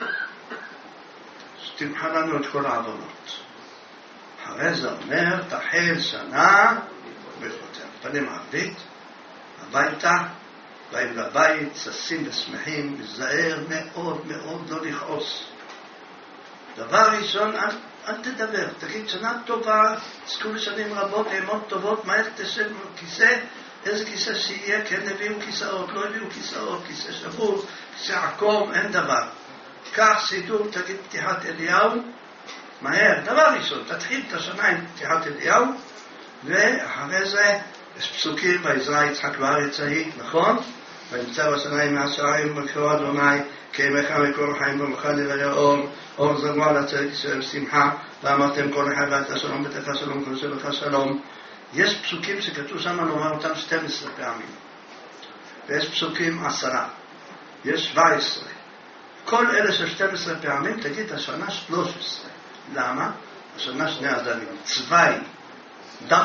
שתמחה לנו את כל העוונות. הרי זה אומר, תחל שנה בקבלותיה. פנים ערבית, הביתה, באים לבית, ששים ושמחים, מזהר מאוד מאוד לא לכעוס. דבר ראשון, אל תדבר, תגיד שנה טובה, זכו לשנים רבות, אימות טובות, מהר תשב בכיסא, איזה כיסא שיהיה, כן הביאו כיסאות, לא הביאו כיסאות, כיסא שבור, כיסא עקום, אין דבר. כך סידור, תגיד פתיחת אליהו, מהר, דבר ראשון, תתחיל את השנה עם פתיחת אליהו, ואחרי זה יש פסוקים בעזרא יצחק בארץ ההיא, נכון? וימצא בשמיים מהשערים בקרוא אדוני, כימיך מקור חיים במך נראה אור זרוע לצדק ישראל שמחה, ואמרתם כל אחד ואתה שלום ביתך שלום כל שבך שלום. יש פסוקים שכתוב שם לומר אותם 12 פעמים, ויש פסוקים 10, יש 17. כל אלה של 12 פעמים תגיד השנה 13. למה? השנה שני עזרים, צווי, W.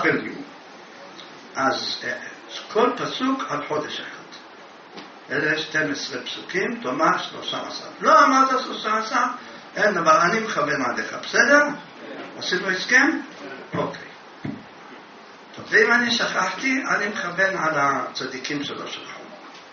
אז כל פסוק על חודש אחד. אלה 12 פסוקים, תאמר 13. לא אמרת 13, אין דבר, אני מכוון עליך, בסדר? עשינו הסכם? אוקיי. טוב, ואם אני שכחתי, אני מכוון על הצדיקים שלא שכחו.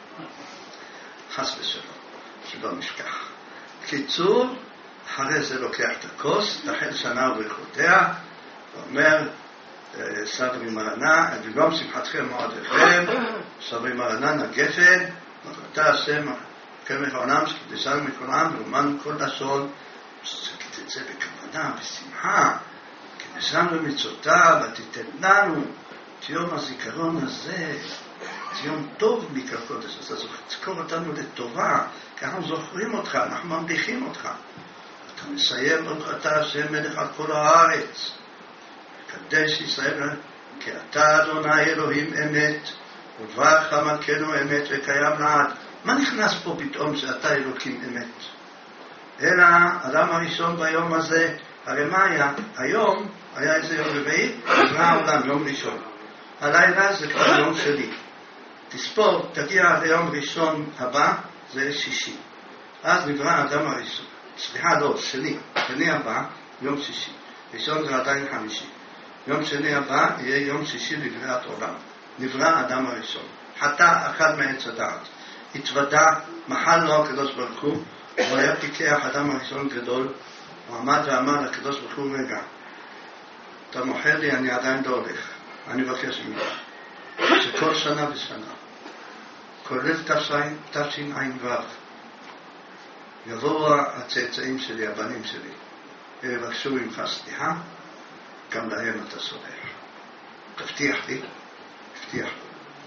חס ושלום, שלא נשכח. קיצור, אחרי זה לוקח את הכוס, תחל שנה וברכותיה, ואומר, סברי מרנה, וגם שמחתכם מועדיכם, סברי מרנה נגפן, אתה השם, כמך העולם, שקידשנו מכולם, ואומנו כל לשון, שתגיד את זה בכוונה, בשמחה, קידשנו מצוותיו, ותיתן לנו את יום הזיכרון הזה, את יום טוב מכך קודש, אז תזכור אותנו לטובה, כי אנחנו זוכרים אותך, אנחנו ממליכים אותך. אתה מסיים ברוך אתה השם מלך על כל הארץ, קדש ישראל, כי אתה אדוני אלוהים אמת, וברך מלכנו אמת וקיים לעד. מה נכנס פה פתאום שאתה אלוקים אמת? אלא אדם הראשון ביום הזה, הרי מה היה? היום היה איזה יום רביעי, נברא העולם יום ראשון. הלילה זה כבר יום שני. תספור, תגיע ליום ראשון הבא, זה שישי. אז נברא האדם הראשון. סליחה, לא, שני הבא, יום שישי. ראשון זה עדיין חמישי. יום שני הבא יהיה יום שישי לבריאת עולם. נברא האדם הראשון. חטא אחד מעץ הדעת. התוודע, מחל לו הקדוש ברוך הוא, הוא היה פיקח אדם הראשון גדול, הוא עמד ואמר לקדוש ברוך הוא, רגע, אתה מוכר לי, אני עדיין לא הולך. אני מבקש ממך, שכל שנה ושנה, כולל תשע"ו, יבואו הצאצאים שלי, הבנים שלי, ויבקשו ממך סליחה, גם להם אתה סולח. תבטיח לי, הבטיח לי.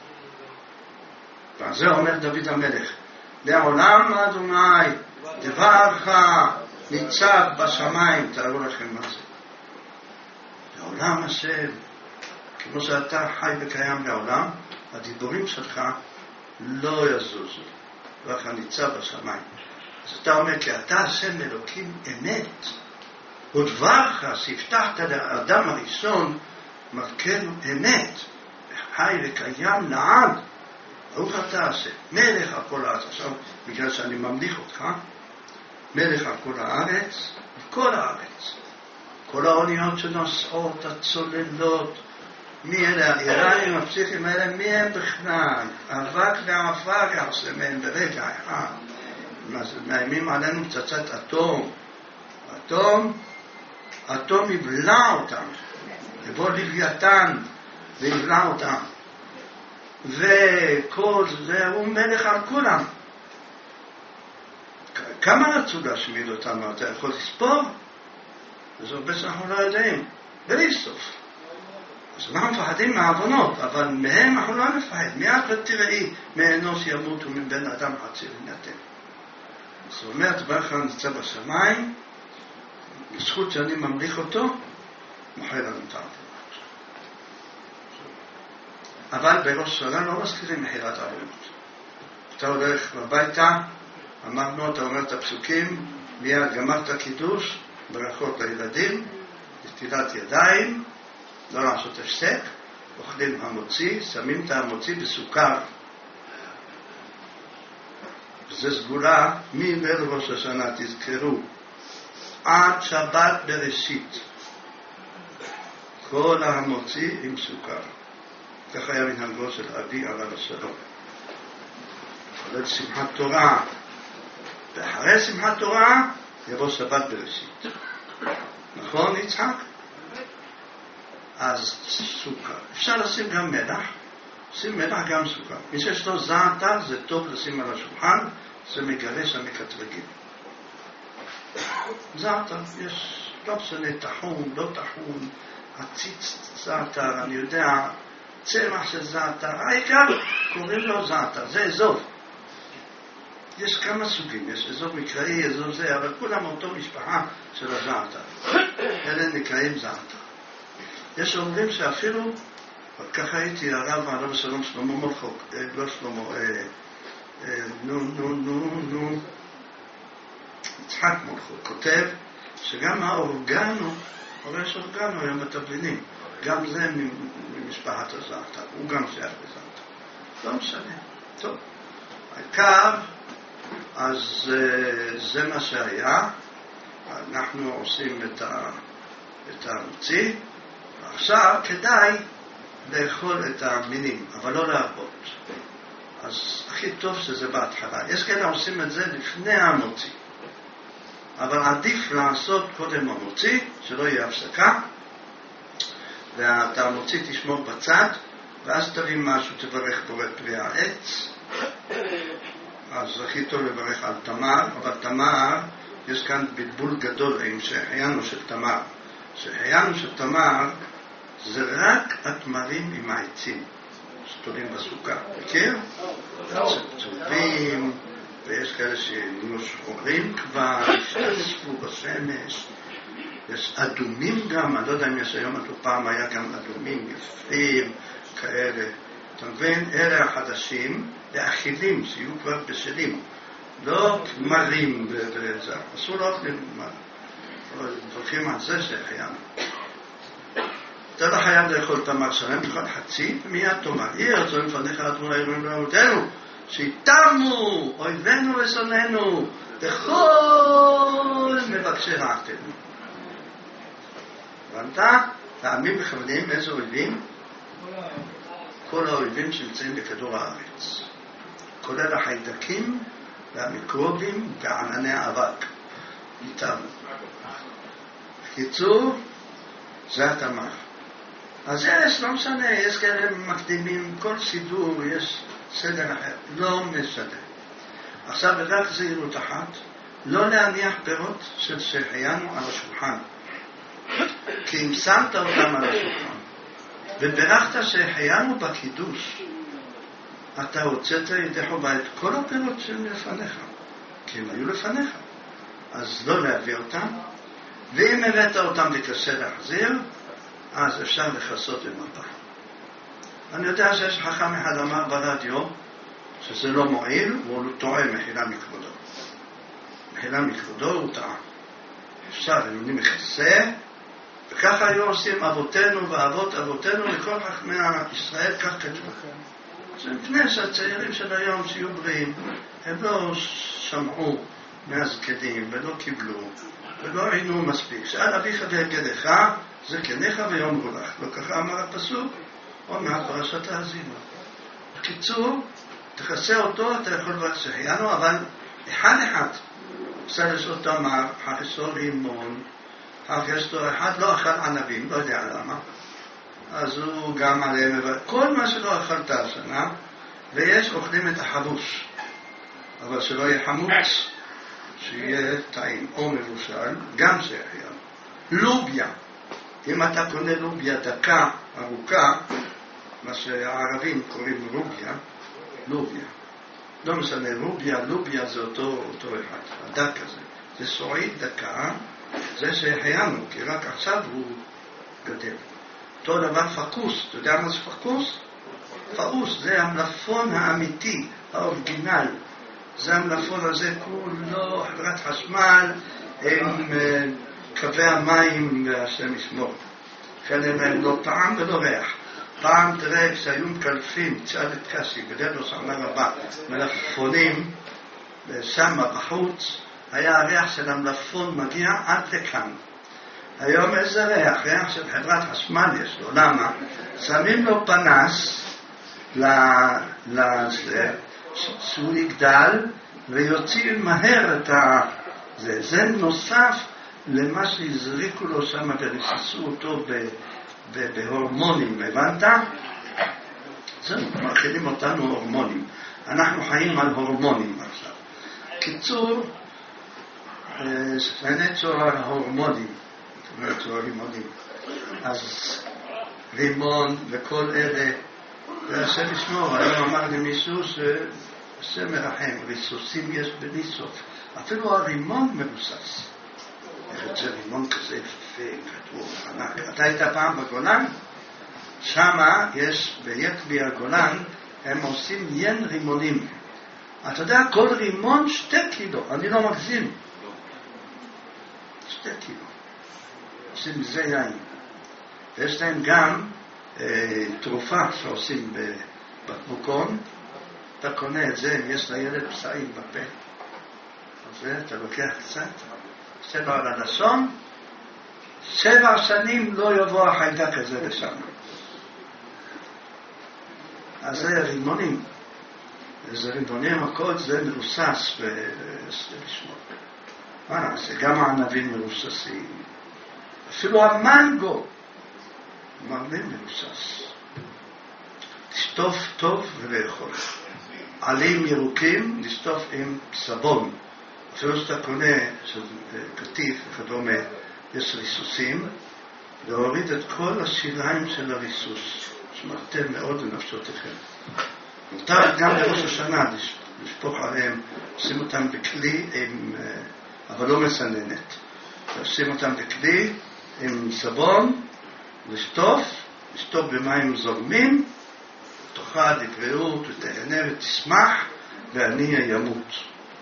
ועל זה אומר דוד המלך, לעולם אדוני דברך ניצב בשמיים. תראו לכם מה זה. לעולם השם, כמו שאתה חי וקיים לעולם, הדיבורים שלך לא יזוזו. ואתה ניצב בשמיים. אז אתה אומר, כי אתה השם אלוקים אמת. ודברך הבטחת לאדם הראשון מלכנו אמת, חי וקיים לעד, ברוך אתה השם, מלך על כל הארץ. עכשיו, בגלל שאני ממליך אותך, מלך על כל הארץ, כל הארץ, כל האוניות שנוסעות, הצוללות, מי אלה האיראנים הפסיכים האלה, מי הם בכלל? אבק ועפר יעשה מהם ברגע אחד. מאיימים עלינו פצצת אטום. אטום יבלע אותם. יבוא לוויתן ויבלע אותם. וכל זה הוא מלך על כולם. כמה רצו להשמיד אותם? אתה יכול לספור? אז הרבה שאנחנו לא יודעים. בלי סוף. אז אנחנו מפחדים מהעוונות, אבל מהם אנחנו לא נפחד. מיד ותראי, מאנוש ימות ומבן אדם חציר ינתן. זאת אומרת, ברוך הוא נמצא בשמיים, בזכות שאני ממליך אותו, מוחל לנו את העוונות. אבל בראש השנה לא מזכירים מחילת העוונות. אתה הולך הביתה, אמרנו, אתה אומר את הפסוקים, מיד גמרת קידוש, ברכות לילדים, נטילת ידיים, לא לעשות הפסק, אוכלים המוציא, שמים את המוציא בסוכר. וזה סגולה, מבין ראש השנה תזכרו, עד שבת בראשית, כל המוציא עם סוכר. כך היה מנהגו של אבי עליו השלום. כולל שמחת תורה, ואחרי שמחת תורה יבוא שבת בראשית. נכון, יצחק? אז סוכר. אפשר לשים גם מלח, שים מלח גם סוכר. מי שיש לו זעתר זה טוב לשים על השולחן, זה מגרש המקטרגים. זעתר, יש לא משנה תחום, לא תחום, עציץ זעתר, אני יודע, צמח של זעתר, העיקר קוראים לו זעתר, זה אזוב. יש כמה סוגים, יש אזוב מקראי, אזוב זה, אבל כולם אותו משפחה של הזעתר. אלה נקראים זעתר. יש אומרים שאפילו, ככה הייתי הרב עליו השלום שלמה מולכו, לא שלמה, יצחק מולכו, כותב שגם האורגנו, אבל יש אורגנו היום בתבלינים, גם זה ממשפחת הזעתר, הוא גם שייך לזעתר. לא משנה, טוב. העיקר, אז זה מה שהיה, אנחנו עושים את המוציא, עכשיו כדאי לאכול את המינים, אבל לא להרבות. אז הכי טוב שזה בהתחלה. יש כאלה עושים את זה לפני המוציא. אבל עדיף לעשות קודם המוציא, שלא יהיה הפסקה. ואתה המוציא תשמור בצד, ואז תביא משהו, תברך בורא פרי העץ. אז הכי טוב לברך על תמר, אבל תמר, יש כאן בלבול גדול עם שהחיינו של תמר. שהחיינו של תמר, זה רק התמרים עם העצים שתולים בסוכה, מכיר? צהובים, ויש כאלה שנהיו שחורים כבר, שהצפו בשמש, יש אדומים גם, אני לא יודע אם יש היום, אבל פעם היה גם אדומים יפים כאלה, אתה מבין? אלה החדשים, לאכילים, שיהיו כבר בשלים, לא תמרים וזה, אסור לא אוכלים תמרים, דורכים על זה שהחיינו. אתה לא חייב לאכול תמר שלם, תאכל חצי, ומיד תאמר, יהיה רצון לפניך אתמול האלוהים לאבותינו, שהתמנו אויבינו ושונאינו בכל מבקשי רעתנו. הבנת? העמים מכוונים איזה אויבים? כל האויבים שנמצאים בכדור הארץ, כולל החיידקים והמיקרובים וענני האבק. איתנו. בקיצור, זה התמר. אז יש, לא משנה, יש כאלה מקדימים, כל סידור יש סדר אחר, לא משנה. עכשיו רק זהירות אחת, לא להניח פירות של שהחיינו על השולחן. כי אם שמת אותם על השולחן, וברכת שהחיינו בקידוש, אתה הוצאת ידי חובה את כל הפירות שהם לפניך, כי הם היו לפניך. אז לא להביא אותם, ואם הבאת אותם לקשה להחזיר, אז אפשר לחסות עם הפח. אני יודע שיש חכם אחד אמר ברדיו שזה לא מועיל, והוא טועה, מחילה מכבודו. מחילה מכבודו הוא טעה. אפשר, לומדים מכסה, וככה היו עושים אבותינו ואבות אבותינו לכל חכמי ישראל, כך כתבו. זה מפני שהצעירים של היום שיהיו בריאים, הם לא שמעו מהזקנים ולא קיבלו ולא עינו מספיק. שאל אביך ויגדך, זקניך ויאמרו לך. לא ככה אמר הפסוק, או מהפרשת האזינו. בקיצור, תכסה אותו, אתה יכול לברך שהחיינו, אבל אחד אחד. סלש אותו אמר, חסו רימון, חסו אחד לא אכל ענבים, לא יודע למה. אז הוא גם עליהם, כל מה שלא אכלת השנה, ויש אוכלים את החבוש. אבל שלא יהיה חמוץ, שיהיה טעים או מבושל, גם זה יחייב. לוביה, אם אתה קונה לוביה דקה ארוכה, מה שהערבים קוראים לוביה, לא משנה, לוביה זה אותו אחד, הדק הזה. זה סועית דקה, זה שהחיינו, כי רק עכשיו הוא גדל. אותו דבר פקוס, אתה יודע מה זה פקוס? פאוס, זה המלפון האמיתי, האורגינל. זה המלפון הזה כולו חברת חשמל עם קווי המים והשם ישמור. כאלה לא טעם ולא ריח. פעם תראה כשהיו מקלפים צעדת קשי בדלוס עמר הבא מלפפונים שם בחוץ, היה הריח של המלפון מגיע עד לכאן. היום איזה ריח של חברת חשמל יש לו. למה? שמים לו פנס שהוא יגדל ויוציא מהר את זה. זה נוסף למה שהזריקו לו שם וריססו אותו בהורמונים, הבנת? זהו, מרחילים אותנו הורמונים. אנחנו חיים על הורמונים עכשיו. קיצור, זה צורה הורמונים. אז רימון וכל אלה, והשם ישמור, היום אמר למישהו השם מרחם, ריסוסים יש בניסוף, אפילו הרימון מבוסס. איך יוצא רימון כזה יפה, כתוב, ענק. אתה היית פעם בגולן? שמה יש ביקבי הגולן, הם עושים ין רימונים. אתה יודע, כל רימון 2 קילו, אני לא מגזים. 2 קילו. עושים מזה יין. ויש להם גם תרופה שעושים בבקבוקון. אתה קונה את זה, אם יש לילד פסעים בפה. אז אתה לוקח קצת, עושה לו על הלשון, 7 שנים לא יבוא החיידק הזה לשם. אז זה רימונים. זה רימונים, הכל זה מרוסס ולשמור. מה נעשה? גם הענבים מרוססים. אפילו המנגו מרדים מרוסס. לשטוף טוב ולאכול. עלים ירוקים לשטוף עם סבון. אפילו שאתה קונה קטיף וכדומה, יש ריסוסים, להוריד את כל השיליים של הריסוס. שמרתם מאוד לנפשותיכם. מותר גם בראש השנה לשפוך עליהם, עושים אותם בכלי, אבל לא מסננת. עושים אותם בכלי עם סבון, לשטוף במים זורמים, תאכל לבריאות ותהנה ותשמח, ואני ימות.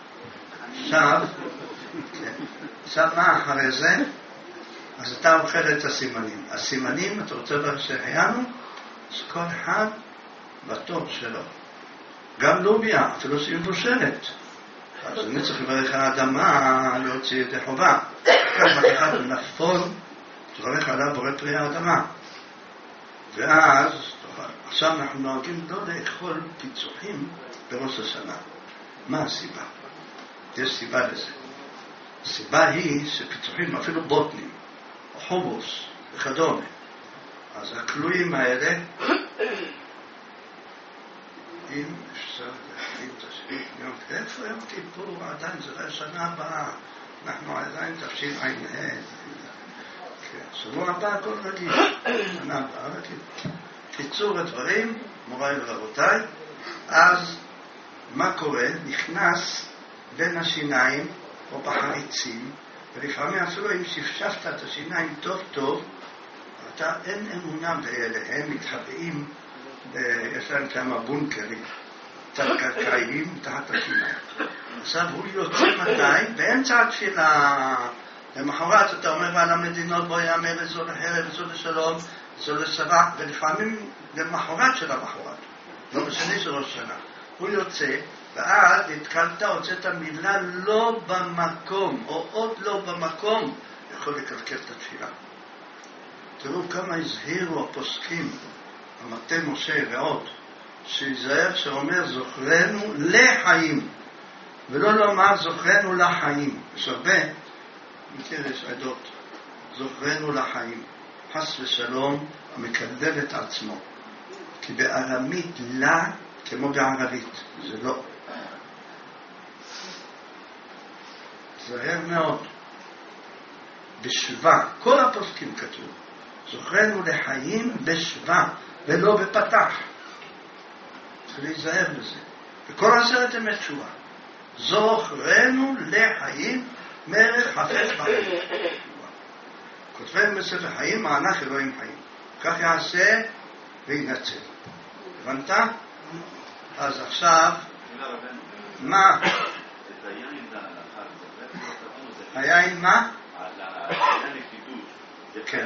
עכשיו מה אחרי זה? אז אתה אוכל את הסימנים. הסימנים, אתה רוצה לברך שהחיינו? אז כל אחד בטוב שלו. גם לוביה, אפילו שהיא מבושלת. אז אני צריך לברך האדמה להוציא את החובה. כך אחד מלפפון, תברך עליו בורא פרי האדמה. ואז, עכשיו אנחנו נוהגים לא לאכול פיצוחים בראש השנה. מה הסיבה? יש סיבה לזה. הסיבה היא שפיצוחים, אפילו בוטנים, או חומוס, וכדומה. אז הכלואים האלה, אם אפשר להחליט את השביל, איפה יום כיפור עדיין, זה לא שנה הבאה, אנחנו עדיין תפשיל עין הד. שבוע הבא הכל רגיל, שנה הבאה רגיל. קיצור הדברים, מוריי ורבותיי, אז מה קורה? נכנס בין השיניים או בחריצים, ולפעמים אפילו אם שפשפת את השיניים טוב טוב, אתה אין אמונה באלה, הם מתחבאים, יש להם כמה בונקרים, תת-קרקעיים תחת השיניים. עכשיו הוא יוצא מתי? באמצע התפילה, למחרת אתה אומר ועל המדינות בו יאמר וזו לחרב וזו לשלום וזו לסבק, ולפעמים למחרת של המחרת, לא בשני של ראש שנה. הוא יוצא, ואז התקלת, הוצאת מילה לא במקום, או עוד לא במקום, יכול לקלקל את התפילה. תראו כמה הזהירו הפוסקים, המטה משה ועוד, שיזהר שאומר זוכרנו לחיים, ולא לומר זוכרנו לחיים. יש הרבה, מכיר יש עדות, זוכרנו לחיים, חס ושלום, המקדל את עצמו. כי בארמית לה, כמו בערבית, זה לא. זהר מאוד. בשווה, כל הפוסקים כתבו, זוכרנו לחיים בשווה, ולא בפתח. צריך להיזהר בזה. וכל 10 ימי תשובה. זוכרנו לחיים מלך חפץ בחיים. כותבים בספר חיים, מענך אלוהים חיים. כך יעשה וינצל. הבנת? אז עכשיו, מה? היין מה? כן.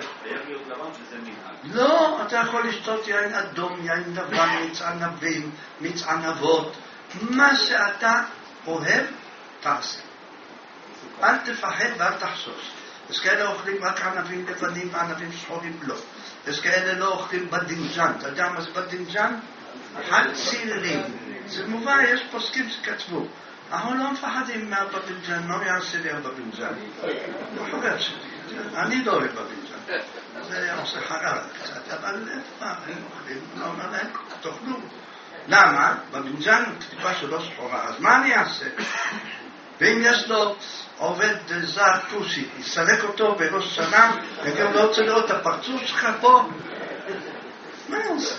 לא, אתה יכול לשתות יין אדום, יין לבן, מיץ ענבים, מיץ ענבות. מה שאתה אוהב, תעשה. אל תפחד ואל תחשוש. יש כאלה אוכלים רק ענבים לבנים וענבים שחורים, לא. יש כאלה לא אוכלים בדינג'אן. אתה יודע מה זה בדינג'אן? חצילים. זה מובן, יש פוסקים שכתבו. אנחנו לא מפחדים מהבדינג'אן, לא יעשה לי הבדינג'אן. הוא חבר שלי. אני לא אוהב בדינג'אן. זה עושה חררה קצת, אבל הם אוכלים, לא אומר להם, תאכלו. למה? בדינג'אן טיפה שלא שחורה, אז מה אני אעשה? ואם יש לו עובד זר טוסי, יסלק אותו בראש שנה, וגם לא רוצה לראות את הפרצוף שלך פה. מה הוא עושה?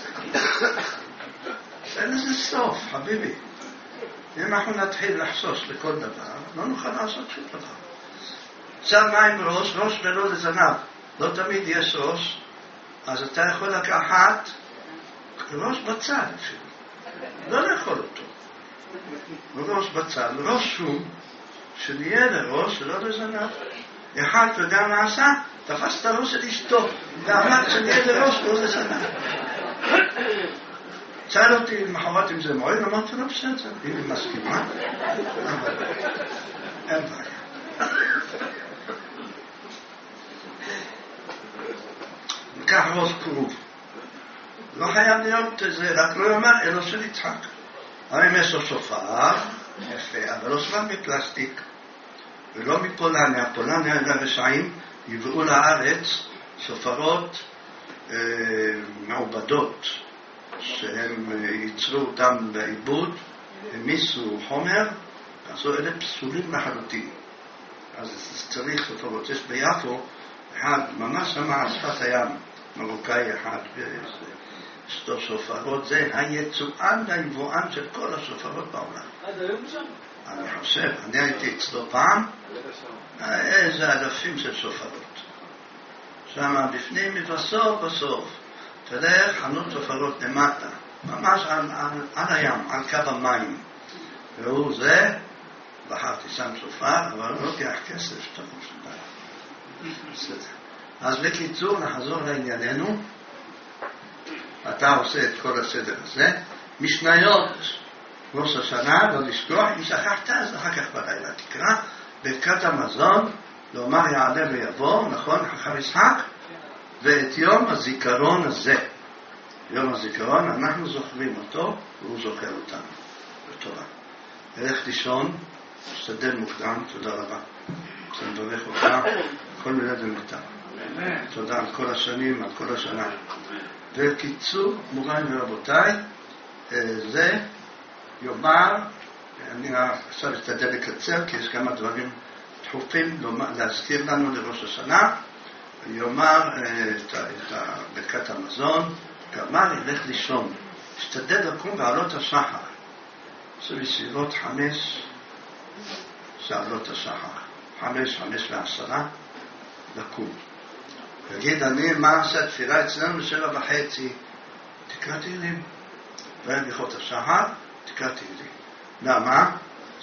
אין לזה סוף, חביבי. אם אנחנו נתחיל לחשוש לכל דבר, לא נוכל לעשות שום דבר. עכשיו מה עם ראש? ראש ולא לזנב. לא תמיד יש ראש, אז אתה יכול לקחת ראש בצד אפילו. לא לאכול אותו. ראש בצד, ראש שום, שנהיה לראש ולא לזנב. אחד, אתה יודע מה עשה? תפס את הראש של אשתו, ואמרת שנהיה לראש ולא לזנב. שאל אותי למחרת אם זה מועד, אמרתי לא בסדר, אם היא מסכימה, אבל אין בעיה. ניקח ראש קרוב. לא חייב להיות זה, רק לא יאמר אלו של יצחק. אבל אם יש לו שופר, יפה, אבל לא שופר מפלסטיק, ולא מפולניה. פולניה לרשעים יבואו לארץ שופרות מעובדות, שהם ייצרו אותם בעיבוד, המיסו חומר, עשו אלה פסולים לחלוטין. אז צריך שופרות. יש ביפו אחד, ממש שם על שפת הים, מרוקאי אחד, שתו שופרות, זה היצואן והיבואן של כל השופרות בעולם. זה לא משם? אני חושב, אני הייתי אצלו פעם, איזה אלפים של שופרות. שם בפנים בסוף. תלך חנות שופרות למטה, ממש על הים, על קו המים. והוא זה, בחרתי שם שופר, אבל לא לוקח כסף, שתפו שופר. אז בקיצור, נחזור לענייננו. אתה עושה את כל הסדר הזה. משניות ראש השנה, לא לשכוח, אם שכחת, אז אחר כך בלילה תקרא, ברכת המזון, לומר יעלה ויבוא, נכון, חכם יצחק, ואת יום הזיכרון הזה, יום הזיכרון, אנחנו זוכרים אותו, והוא זוכר אותנו, בתורה. הלך לישון, שתדל מוקדם, תודה רבה. אני מברך אותך, כל מילה דמתה. תודה על כל השנים, על כל השנה. וקיצור, מוריי ורבותיי, זה יאמר, אני עכשיו אשתדל לקצר, כי יש כמה דברים דחופים להזכיר לנו לראש השנה, יאמר את ברכת המזון, גמר ילך לישון, אשתדל לקום בעלות השחר, זה בסביבות 5 שעלות השחר, 5:10 לקום. תגיד, אני מה עושה תפילה אצלנו ב7:30, תקרא תהילים. בהלכות השחר, תקרא תהילים. למה?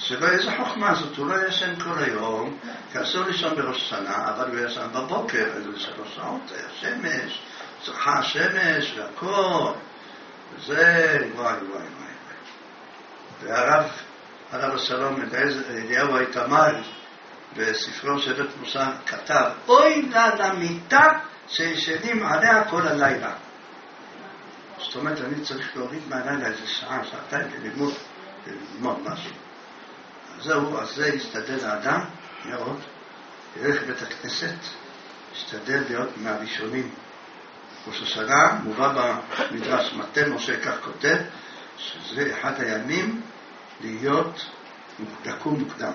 שלא איזה חוכמה זאת, הוא לא ישן כל היום, כי אסור לישון בראש השנה, אבל הוא ישן בבוקר, איזה 3 שעות, היה שמש, צרחה השמש והכל, וזה, וואי. והרב השלום, אליהו איתמר, בספרו שבט מוסר, כתב, אוי לה למיטה שישנים עליה כל הלילה. זאת אומרת, אני צריך להוריד מהלילה איזה שעה, שעתיים, ללמוד משהו. אז זה יסתדל האדם מאוד, ילך לבית הכנסת, יסתדל להיות מהראשונים. ראש השנה מובא במדרש מטה משה כך כותב, שזה אחד הימים לקום מוקדם.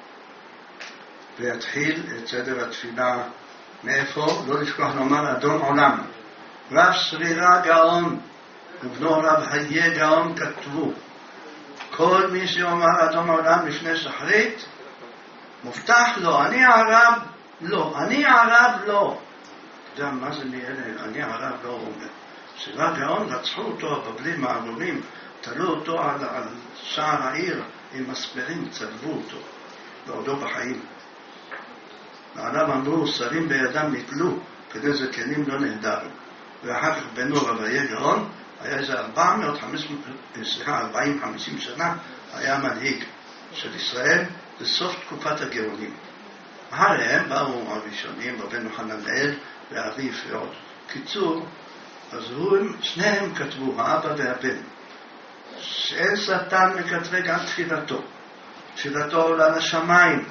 ויתחיל את סדר התפילה מאיפה? לא לשכוח לומר אדון עולם. רב שרירה גאון ובנו רב היה גאון כתבו, כל מי שאומר אדון עולם לפני שחרית מובטח לו, אני ערב לא, אני ערב לא. אתה יודע מה זה מאלה, אני ערב לא אומר. שרירה גאון רצחו אותו הבבלים הערורים, תלו אותו על שער העיר עם מספרים, צלבו אותו בעודו בחיים. ועליו אמרו, שרים בידם נתלו, כדי זקנים לא נהדרו. ואחר כך בנו רבי גאון, היה איזה 40-50 שנה, היה מנהיג של ישראל בסוף תקופת הגאונים. הרי הם באו הראשונים, רבנו חננאל ואביו ועוד. קיצור, אז שניהם כתבו, האבא והבן, שאין שטן מקטרג על תפילתו. תפילתו עולה לשמיים.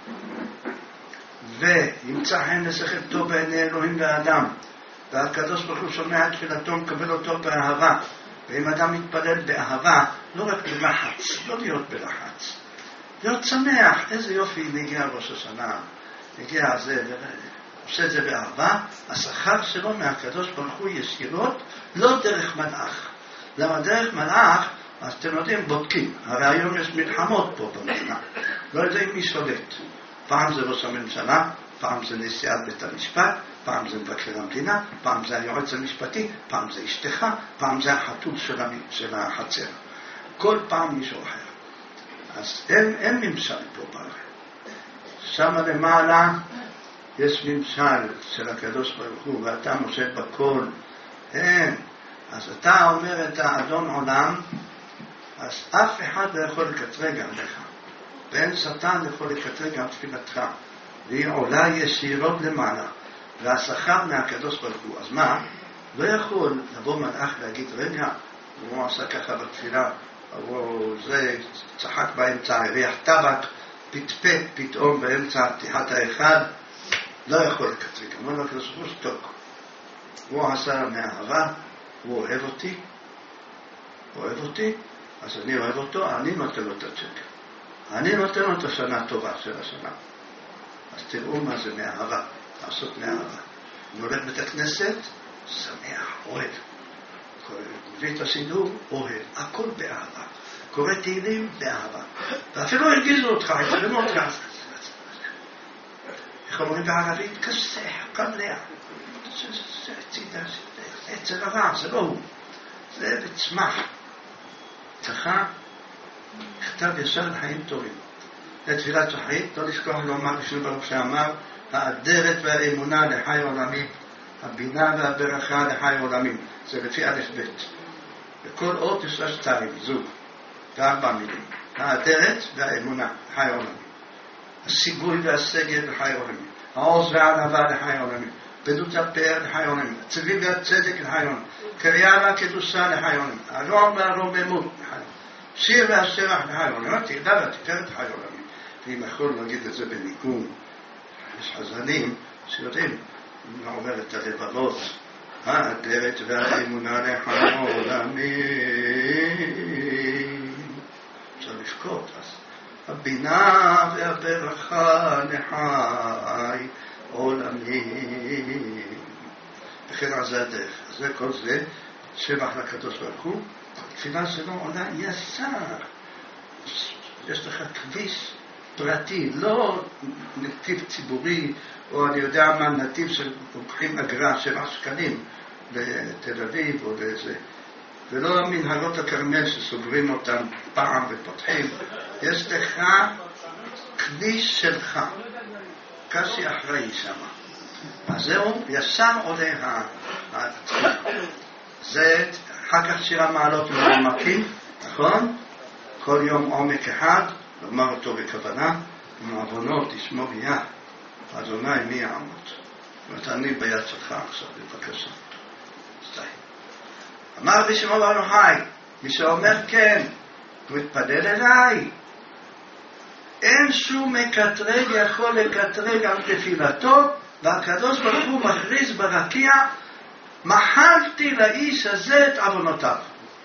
וימצא חן לשכל טוב בעיני אלוהים ואדם, והקדוש ברוך הוא שומע את תפילתו, מקבל אותו באהבה. ואם אדם מתפלל באהבה, לא רק בלחץ, לא להיות בלחץ, להיות שמח. איזה יופי נגיע ראש השנה, נגיע זה, עושה את זה באהבה, השכר שלו מהקדוש ברוך הוא ישירות, לא דרך מלאך. למה דרך מלאך, אז אתם יודעים, בודקים. הרי היום יש מלחמות פה במדינה, לא יודעים מי שולט. פעם זה ראש הממשלה, פעם זה נשיאת בית המשפט, פעם זה מבקר המדינה, פעם זה היועץ המשפטי, פעם זה אשתך, פעם זה החתול של החצר. כל פעם מישהו אחר. אז אין ממשל פה בארץ. שם למעלה יש ממשל של הקדוש ברוך הוא, ואתה מושל בכל. אין. אז אתה אומר את האדון עולם, אז אף אחד לא יכול לקטרג עליך. ואין שטן יכול לקטרג על תפילתך. והיא עולה ישירות למעלה. והשכר מהקדוש ברוך הוא. אז מה? לא יכול לבוא מלאך להגיד, רגע, הוא עשה ככה בתפילה, הוא זה צחק באמצע, הריח טבק, פטפט פתאום באמצע פתיחת האחד, לא יכול לקטרג. אמר לו הקדוש ברוך הוא, שתוק. הוא עשה מאהבה, הוא אוהב אותי, אז אני אוהב אותו, אני נותן לו את הצ'ק. אני נותן לו את השנה הטובה של השנה. אז תראו מה זה מאהבה, לעשות מאהבה. אני הולך בית הכנסת, שמח, אוהב. מביא את הסידור, אוהב. הכל באהבה. קורא תהילים באהבה. ואפילו הרגיזו אותך, התחלנו אותך. איך אומרים בערבית? כסה, קמלע. זה עצר הרע, זה לא הוא. זה בצמח. ככה, כתב ישר לחיים טובים. לתפילת שחרית, לא לשכוח לומר בשביל ברוך שאמר, האדרת והאמונה לחי עולמים, הבינה והברכה לחי עולמים. זה לפי א' ב'. וכל אות יש לה 2, זוג, ו4 מילים. האדרת והאמונה לחי עולמים. הסיגוי והסגל לחי עולמים. העוז והענווה לחי עולמים. פדות הפאר לחי עולמים. הצביל והצדק לחי עולמים. קריאה והקדושה לחי עולמים. הרוע והרוממות לחי עולמים. שיר והשבח לחי עולמים. התהילה והתפארת לחי עולמים. ואם יכול להגיד את זה בניגון, יש חזנים שיודעים מה אומר את הלבבות, האדרת והאמונה לחי עולמים. אפשר לבכות, אז הבינה והברכה לחי עולמים. וכן על זה הדרך. אז זה כל זה, שבח לקדוש ברוך הוא, תפילה שלו עולה ישר. יש לך כביש פרטי, לא נתיב ציבורי, או אני יודע מה, נתיב שלוקחים אגרה 7 שקלים לתל אביב או לזה. ולא מנהרות הכרמל שסוגרים אותם פעם ופותחים, יש לך כלי שלך, קשי אחראי שם. אז זהו, ישר עולה התפילה. זה אחר כך שיר המעלות ומעמקים, נכון? כל יום עומק אחד, לומר אותו בכוונה, עם העוונות תשמור יד, אדוני מי יעמוד. ותעני ביד שלך עכשיו, בבקשה. סתיים. אמר רבי שמעון בר יוחאי, מי שאומר כן, הוא מתפלל אליי. אין שום מקטרג יכול לקטרג על תפילתו, והקדוש ברוך הוא מכריז ברקיע, מחלתי לאיש הזה את עוונותיו.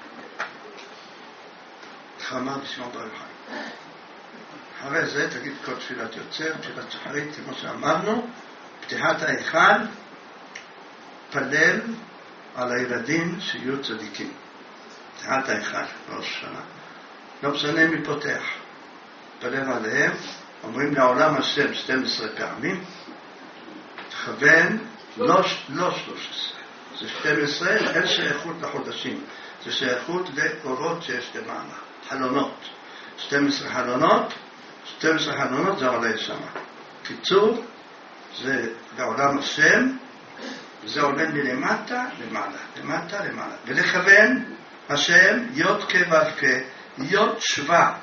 איך אמר רבי שמעון בר יוחאי? אחרי זה תגיד כל תפילת יוצר, תפילת שחרית, כמו שאמרנו, פתיחת ההיכל, פלל על הילדים שיהיו צדיקים. פתיחת ההיכל, ראש שנה. לא משנה מי פותח. פלל עליהם, אומרים לעולם השם 12 פעמים, תכוון, לא 13. זה 12, אין שייכות לחודשים. זה שייכות לאורות שיש למעלה. חלונות. 12 חלונות, 12 חלונות זה עולה שם. קיצור, זה לעולם השם, זה עולה מלמטה למעלה, למטה למעלה. ולכוון השם יוד כו' יוד שווה,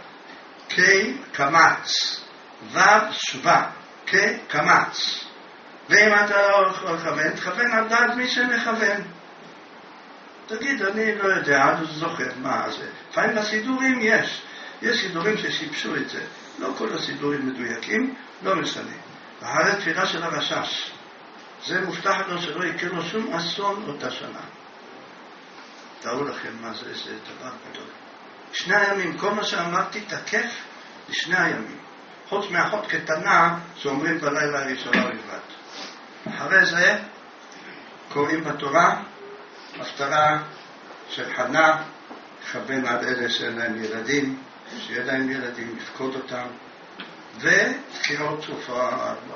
כקמץ, ו' שווה, כקמץ. ואם אתה לא יכול לכוון, תכוון על דעת מי שמכוון. תגיד, אני לא יודע, אני זוכר מה זה. לפעמים בסידורים יש סידורים ששיבשו את זה. לא כל הסידורים מדויקים, לא משנה. אחרי תפילה של הרשש, זה מובטח לו שלא יקרה לו שום אסון אותה שנה. תראו לכם מה זה, זה דבר גדול. שני הימים, כל מה שאמרתי תקף לשני הימים. חוץ מאחות קטנה שאומרים בלילה הראשונה בלבד. אחרי זה קוראים בתורה הפטרה של חנה, לכוון עד אלה שאין להם ילדים, שיהיה להם ילדים, לפקוד אותם, ותקיעות תרופה.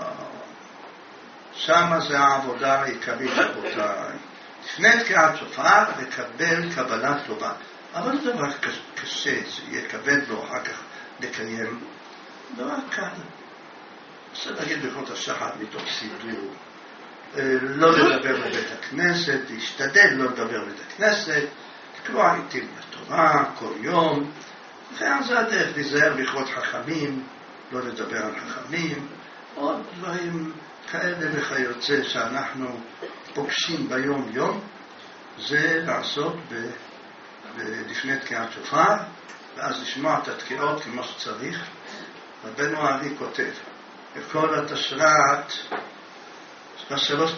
שמה זה העבודה העיקרית רבותיי. לפני תקיעת שופר לקבל קבלה טובה. אבל זה דבר קשה, זה יהיה כבד לו אחר כך לקיים. דבר קל. רוצה להגיד ברכות השחר מתוך סידור. לא לדבר בבית הכנסת, להשתדל לא לדבר בבית הכנסת, לקרוא עיתים בתורה כל יום. וכן זה הדרך להיזהר לכבוד חכמים, לא לדבר על חכמים, עוד דברים כאלה וכיוצא שאנחנו פוגשים ביום יום, זה לעשות לפני תקיעת שופר, ואז לשמוע את התקיעות כמו שצריך. רבנו הארי כותב, בכל התשרת, שלוש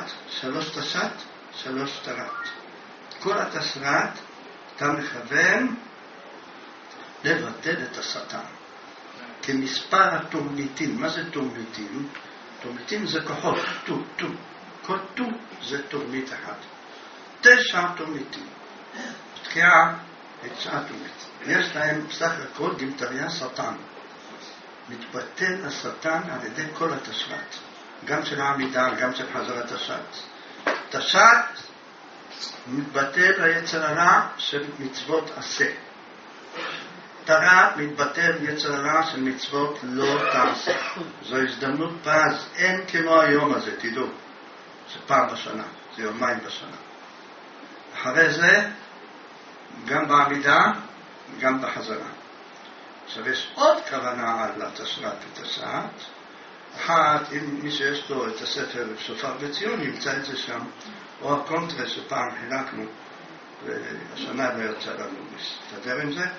תשרת, כל התשרת אתה מכוון לבטל את השטן. כמספר התורמיתים. מה זה תורמיתים? תורמיתים זה כוחות, טו. כל טו זה תורמית אחד. 9 תורמיתים. תקיעה 9 תורמיתים. יש להם בסך הכל גמטריה שטן. מתבטל השטן על ידי כל התשרת. גם של העמידה, גם של חזרת השעת. תשעת מתבטל היצר הרע של מצוות עשה. תרה מתבטל יצר הרע של מצוות לא תעשה. זו הזדמנות פז, אין כמו היום הזה, תדעו. זה פעם בשנה, זה יומיים בשנה. אחרי זה, גם בעמידה, גם בחזרה. עכשיו יש עוד כוונה על התשרת ותשעת. אחת, אם מי שיש לו את הספר שופר בציון, ימצא את זה שם, או הקונטרס שפעם חילקנו, והשנה לא יצא לנו להסתדר עם זה.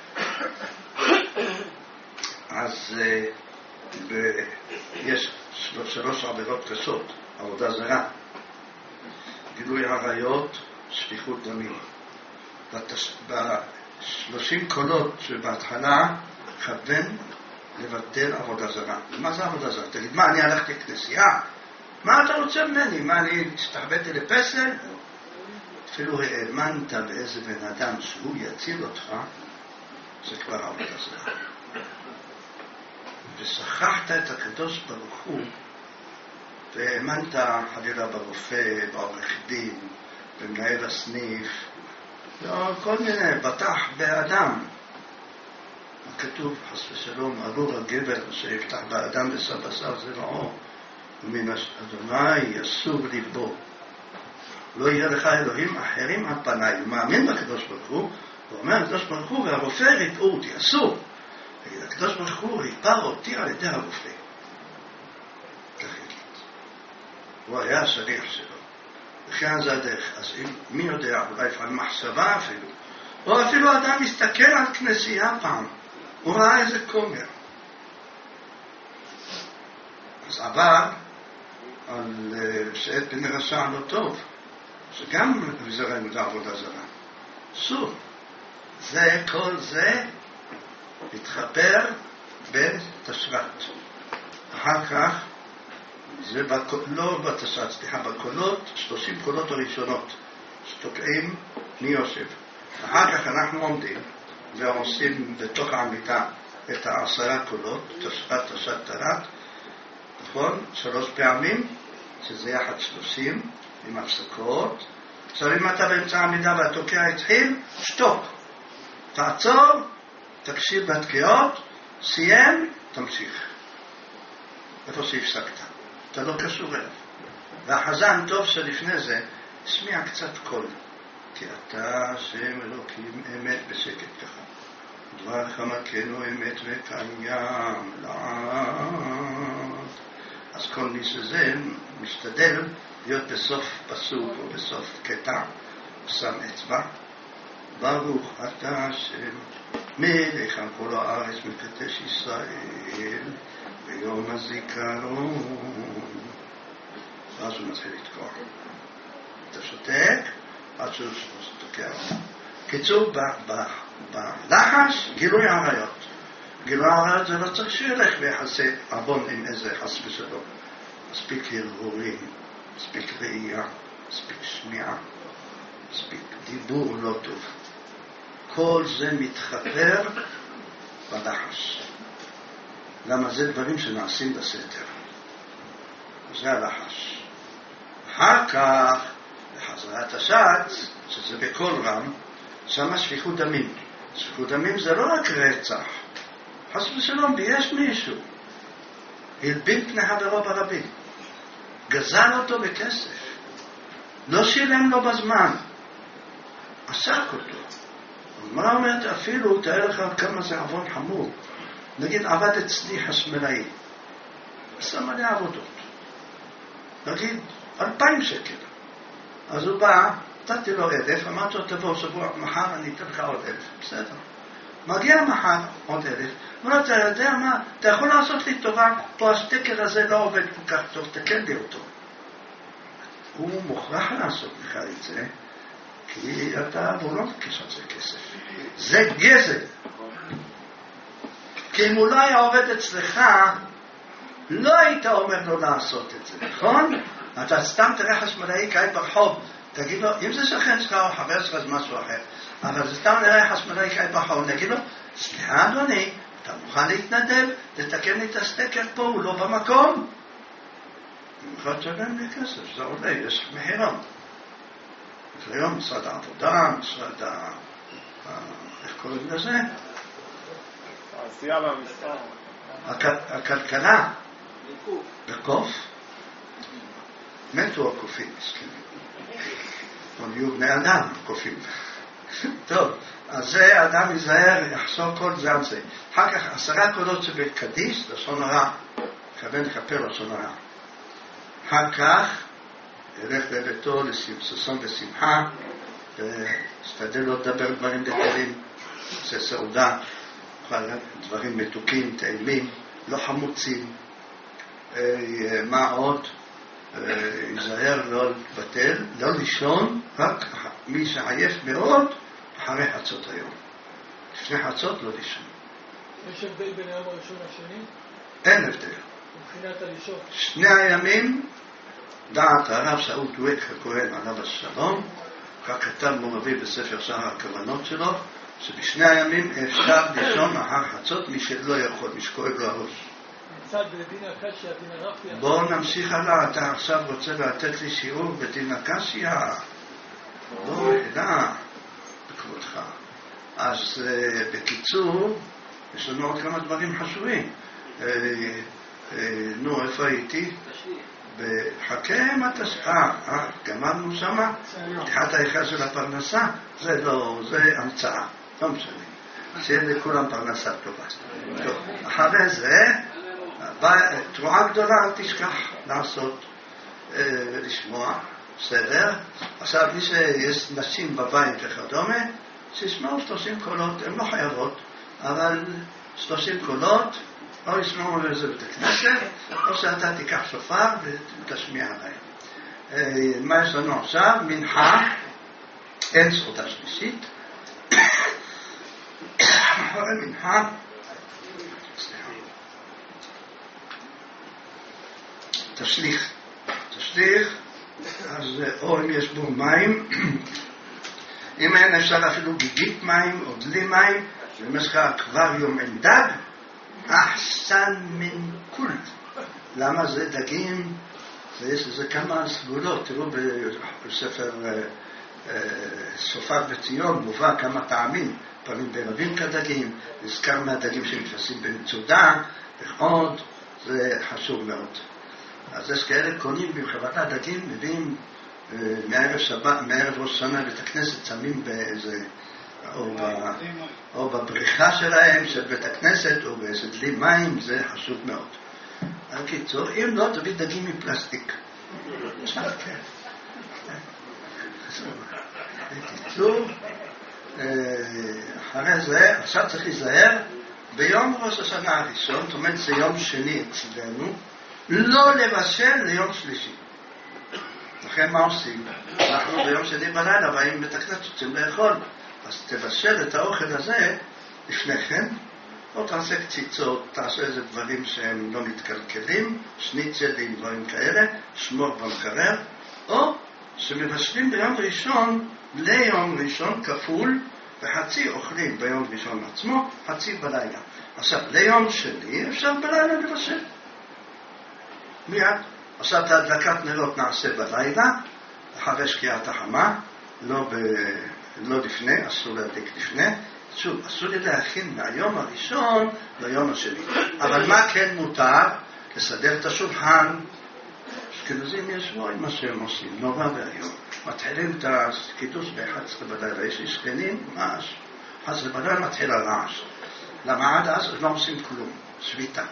אז יש 3 עבירות קשות, עבודה זרה, גילוי עריות, שפיכות דמים. ב-30 קולות שבהתחלה כוון לבטל עבודה זרה. מה זה עבודה זרה? תגיד, מה, אני הלכתי לכנסייה? מה אתה רוצה ממני? מה, אני השתחוויתי לפסל? אפילו האמנת באיזה בן אדם שהוא יציל אותך, זה כבר עבודה זרה. ושכחת את הקדוש ברוך הוא, והאמנת חלילה ברופא, בעורך דין, במנהל הסניף, כל מיני, בטח באדם. כתוב חס ושלום, ארור הגבר שיפתח באדם בשר זרעו, ומן אדוני יסור ליבו. לא יהיה לך אלוהים אחרים על פניי. הוא מאמין בקדוש ברוך הוא, הוא אומר לקדוש ברוך הוא, והרופא ריפאו אותי, אסור. הקדוש ברוך הוא ריפא אותי על ידי הרופא. הוא היה השליח שלו. וכאן זה הדרך. אז מי יודע, אולי לפעמים מחשבה אפילו, או אפילו אדם מסתכל על כנסייה פעם, הוא ראה איזה כומר. אז עבר על שעת בן רשע לא טוב, שגם זרעים לעבודה זרה. אסור. זה, כל זה מתחבר בתשרת. אחר כך, זה לא בתשרת, סליחה, בקולות, 30 קולות הראשונות, שתוקעים מי יושב. אחר כך אנחנו עומדים ועושים בתוך העמידה את 10 קולות, תשרת תרת, נכון? 3 פעמים, שזה יחד 30, עם הפסקות. עכשיו אם אתה באמצע העמידה והתוקע התחיל, שטופ. תעצור, תקשיב לתקיעות, סיים, תמשיך. איפה שהפסקת? אתה לא קשור אליו. והחזן טוב שלפני זה, הסמיע קצת קול. כי אתה השם אלוקים אמת בשקט ככה. דברך מכנו אמת וקיים לעד. אז כל מי שזה משתדל להיות בסוף פסוק או בסוף קטע, שם אצבע. ברוך אתה השם מלך על כל הארץ מקדש ישראל ביום הזיכרון. ואז הוא מתחיל לתקוע. אתה שותק עד שהוא תוקע. קיצור, בלחש גילוי עריות. גילוי עריות זה לא צריך שילך ביחסי עוון עם איזה חס ושלום. מספיק הרהורים, מספיק ראייה, מספיק שמיעה, מספיק דיבור לא טוב. כל זה מתחבר בלחש. למה זה דברים שנעשים בסתר. זה הלחש. אחר כך, בחזרת השץ, שזה בכל רם, שמה שפיכות דמים. שפיכות דמים זה לא רק רצח. חס ושלום, בייש מישהו. הלבין פני חברו ברבים. גזל אותו בכסף. לא שילם לו בזמן. עסק אותו. מה אומרת אפילו, תאר לך כמה זה עוון חמור. נגיד עבד אצלי חשמלאי. עשה מלא עבודות. נגיד 2,000 שקל. אז הוא בא, נתתי לו 1,000, אמרתי לו תבוא שבוע, מחר אני אתן לך עוד 1,000. בסדר. מגיע מחר עוד 1,000. אבל אתה יודע מה, אתה יכול לעשות לי טובה, פה השטקר הזה לא עובד כל כך טוב, תקן לי אותו. הוא מוכרח לעשות לך את זה, כי הוא לא תקש על זה כסף. זה גזל. כי אם הוא לא היה עובד אצלך, לא היית אומר לו לעשות את זה, נכון? אתה סתם תראה חשמלאי כעת ברחוב, תגיד לו, אם זה שכן שלך או חבר שלך זה משהו אחר, אבל זה סתם נראה חשמלאי כעת ברחוב, נגיד לו, סליחה אדוני, אתה מוכן להתנדב, תתקן לי את הסטקר פה, הוא לא במקום. מוכן תשלם לי כסף, זה עולה, יש מחירון. היום משרד העבודה, משרד איך קוראים לזה? העשייה והמסחר. הכלכלה. בקוף. מתו הקופים, מסכימים. או נהיו בני אדם, קופים. טוב, אז זה אדם ייזהר, יחסור כל זה על זה. אחר כך 10 קולות שבקדיש, לשון הרע. כוון לכפר לשון הרע. אחר כך, ילך לביתו לששון ושמחה, ושתדל לא לדבר דברים דקלים, זה סעודה, דברים מתוקים, טעימים, לא חמוצים. מה עוד? ייזהר לא להתבטל, לא לישון, רק מי שעייף מאוד, אחרי חצות היום. לפני חצות לא לישון. יש הבדל בין היום הראשון לשני? אין הבדל. מבחינת הלישון? שני הימים, דעת הרב שאול דואק הכהן עליו השלום, כך כתב מורבי בספר שער הכוונות שלו, שבשני הימים אפשר לישון אחר חצות מי שלא יכול, מי שכואב לו הראש. מצד בדין הקשיא, דין הרפיה. בואו נמשיך הלאה, אתה עכשיו רוצה לתת לי שיעור בדין הקשיא. לא, לא, בכבודך. אז בקיצור, יש לנו עוד כמה דברים חשובים. נו, איפה הייתי? בחכה גמרנו שמה, פתיחת היכל של הפרנסה, זה לא, זה המצאה, לא משנה. שיהיה לכולם פרנסה טובה. טוב, אחרי זה, תרועה גדולה אל תשכח לעשות ולשמוע, בסדר? עכשיו, מי שיש נשים בבית וכדומה, שישמעו 30 קולות, הן לא חייבות, אבל 30 קולות, או ישמעו לזה בית הכנסת, או שאתה תיקח שופר ותשמיע להם. מה יש לנו עכשיו? מנחה, אין סעודה שלישית, אחרי מנחה, תשליך, אז או אם יש בו מים, אם אין אפשר אפילו גיגית מים או דלי מים, במשך האקווריום אין דג, אחסן מן כול. למה זה דגים? ויש לזה כמה סגולות, תראו בספר סופר בציון מובא כמה טעמים, פעמים ברבים כדגים, נזכר מהדגים שמתפסים במצודה, ועוד, זה חשוב מאוד. אז יש כאלה קונים בחברת הדגים, מביאים מערב ראש שנה בית הכנסת, שמים באיזה, או בבריכה שלהם של בית הכנסת, או באיזה דלי מים, זה חשוב מאוד. בקיצור, אם לא, תביא דגים מפלסטיק. בקיצור, אחרי זה, עכשיו צריך להיזהר, ביום ראש השנה הראשון, זאת אומרת, זה יום שני אצלנו, לא לבשל ליום שלישי. לכן מה עושים? אנחנו ביום שני בלילה באים בית הכנסת רוצים לאכול, אז תבשל את האוכל הזה לפני כן, או תעשה קציצות, תעשה איזה דברים שהם לא מתקלקלים, שניצלים, דברים כאלה, שמור במקרר, או שמבשלים ביום ראשון ליום ראשון כפול, וחצי אוכלים ביום ראשון עצמו, חצי בלילה. עכשיו, ליום שני אפשר בלילה לבשל. מיד. עכשיו, את ההדלקת נרות נעשה בלילה, אחרי שקיעת החמה, לא לפני, אסור להדליק לפני. שוב, אסור לי להכין מהיום הראשון ליום השני. אבל מה כן מותר? לסדר את השולחן. אשכנזים ישבו עם מה שהם עושים, נורא והיום. מתחילים את הקידוש ב-11 בלילה, יש לי שכנים, ממש. 11 בלילה מתחיל הרעש. למה עד אז לא עושים כלום, שביתה.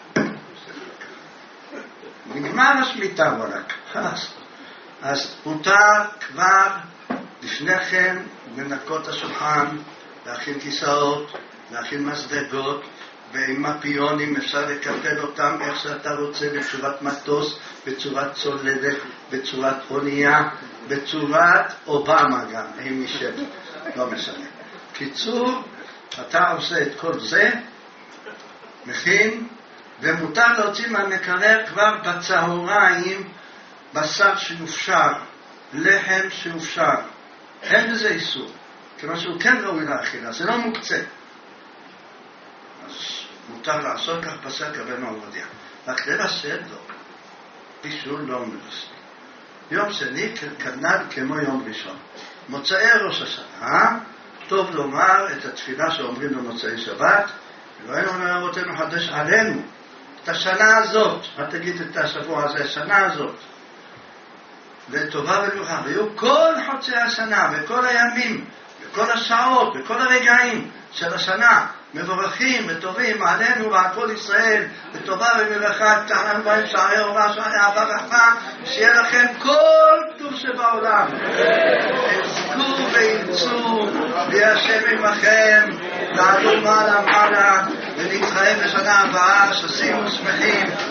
נגמר השמיטה ורק, אז מותר כבר לפני כן לנקות השולחן, להכין כיסאות, להכין מזלגות, ועם הפיונים אפשר לקפל אותם איך שאתה רוצה, בצורת מטוס, בצורת צוללת, בצורת אונייה, בצורת אובמה גם, אם נשב, לא משנה. קיצור, אתה עושה את כל זה, מכין, ומותר להוציא מהמקרר כבר בצהריים בשר שיופשר, לחם שיופשר. אין בזה איסור, כיוון שהוא כן ראוי לאכילה, זה לא מוקצה. אז מותר לעשות כך פסק רבנו עובדיה. רק לבשל לא, בישול לא מבשל. יום שני כנ"ל כמו יום ראשון. מוצאי ראש השנה, טוב לומר את התפילה שאומרים במוצאי שבת, אלוהינו מלכותנו חדש עלינו את השנה הזאת, מה תגיד את השבוע הזה, השנה הזאת, וטובה ולוחה, ויהיו כל חודשי השנה, וכל הימים, וכל השעות, וכל הרגעים של השנה, מבורכים וטובים עלינו ועל כל ישראל, וטובה ומלכה, תענן בהם שערי אורה, שערי אהבה ואחווה, שיהיה לכם כל טוב שבעולם. תזכו וימצאו, ויהיה השם עמכם, לעלו מעלה מעלה, ונתראה בשנה הבאה, ששימו שמחים.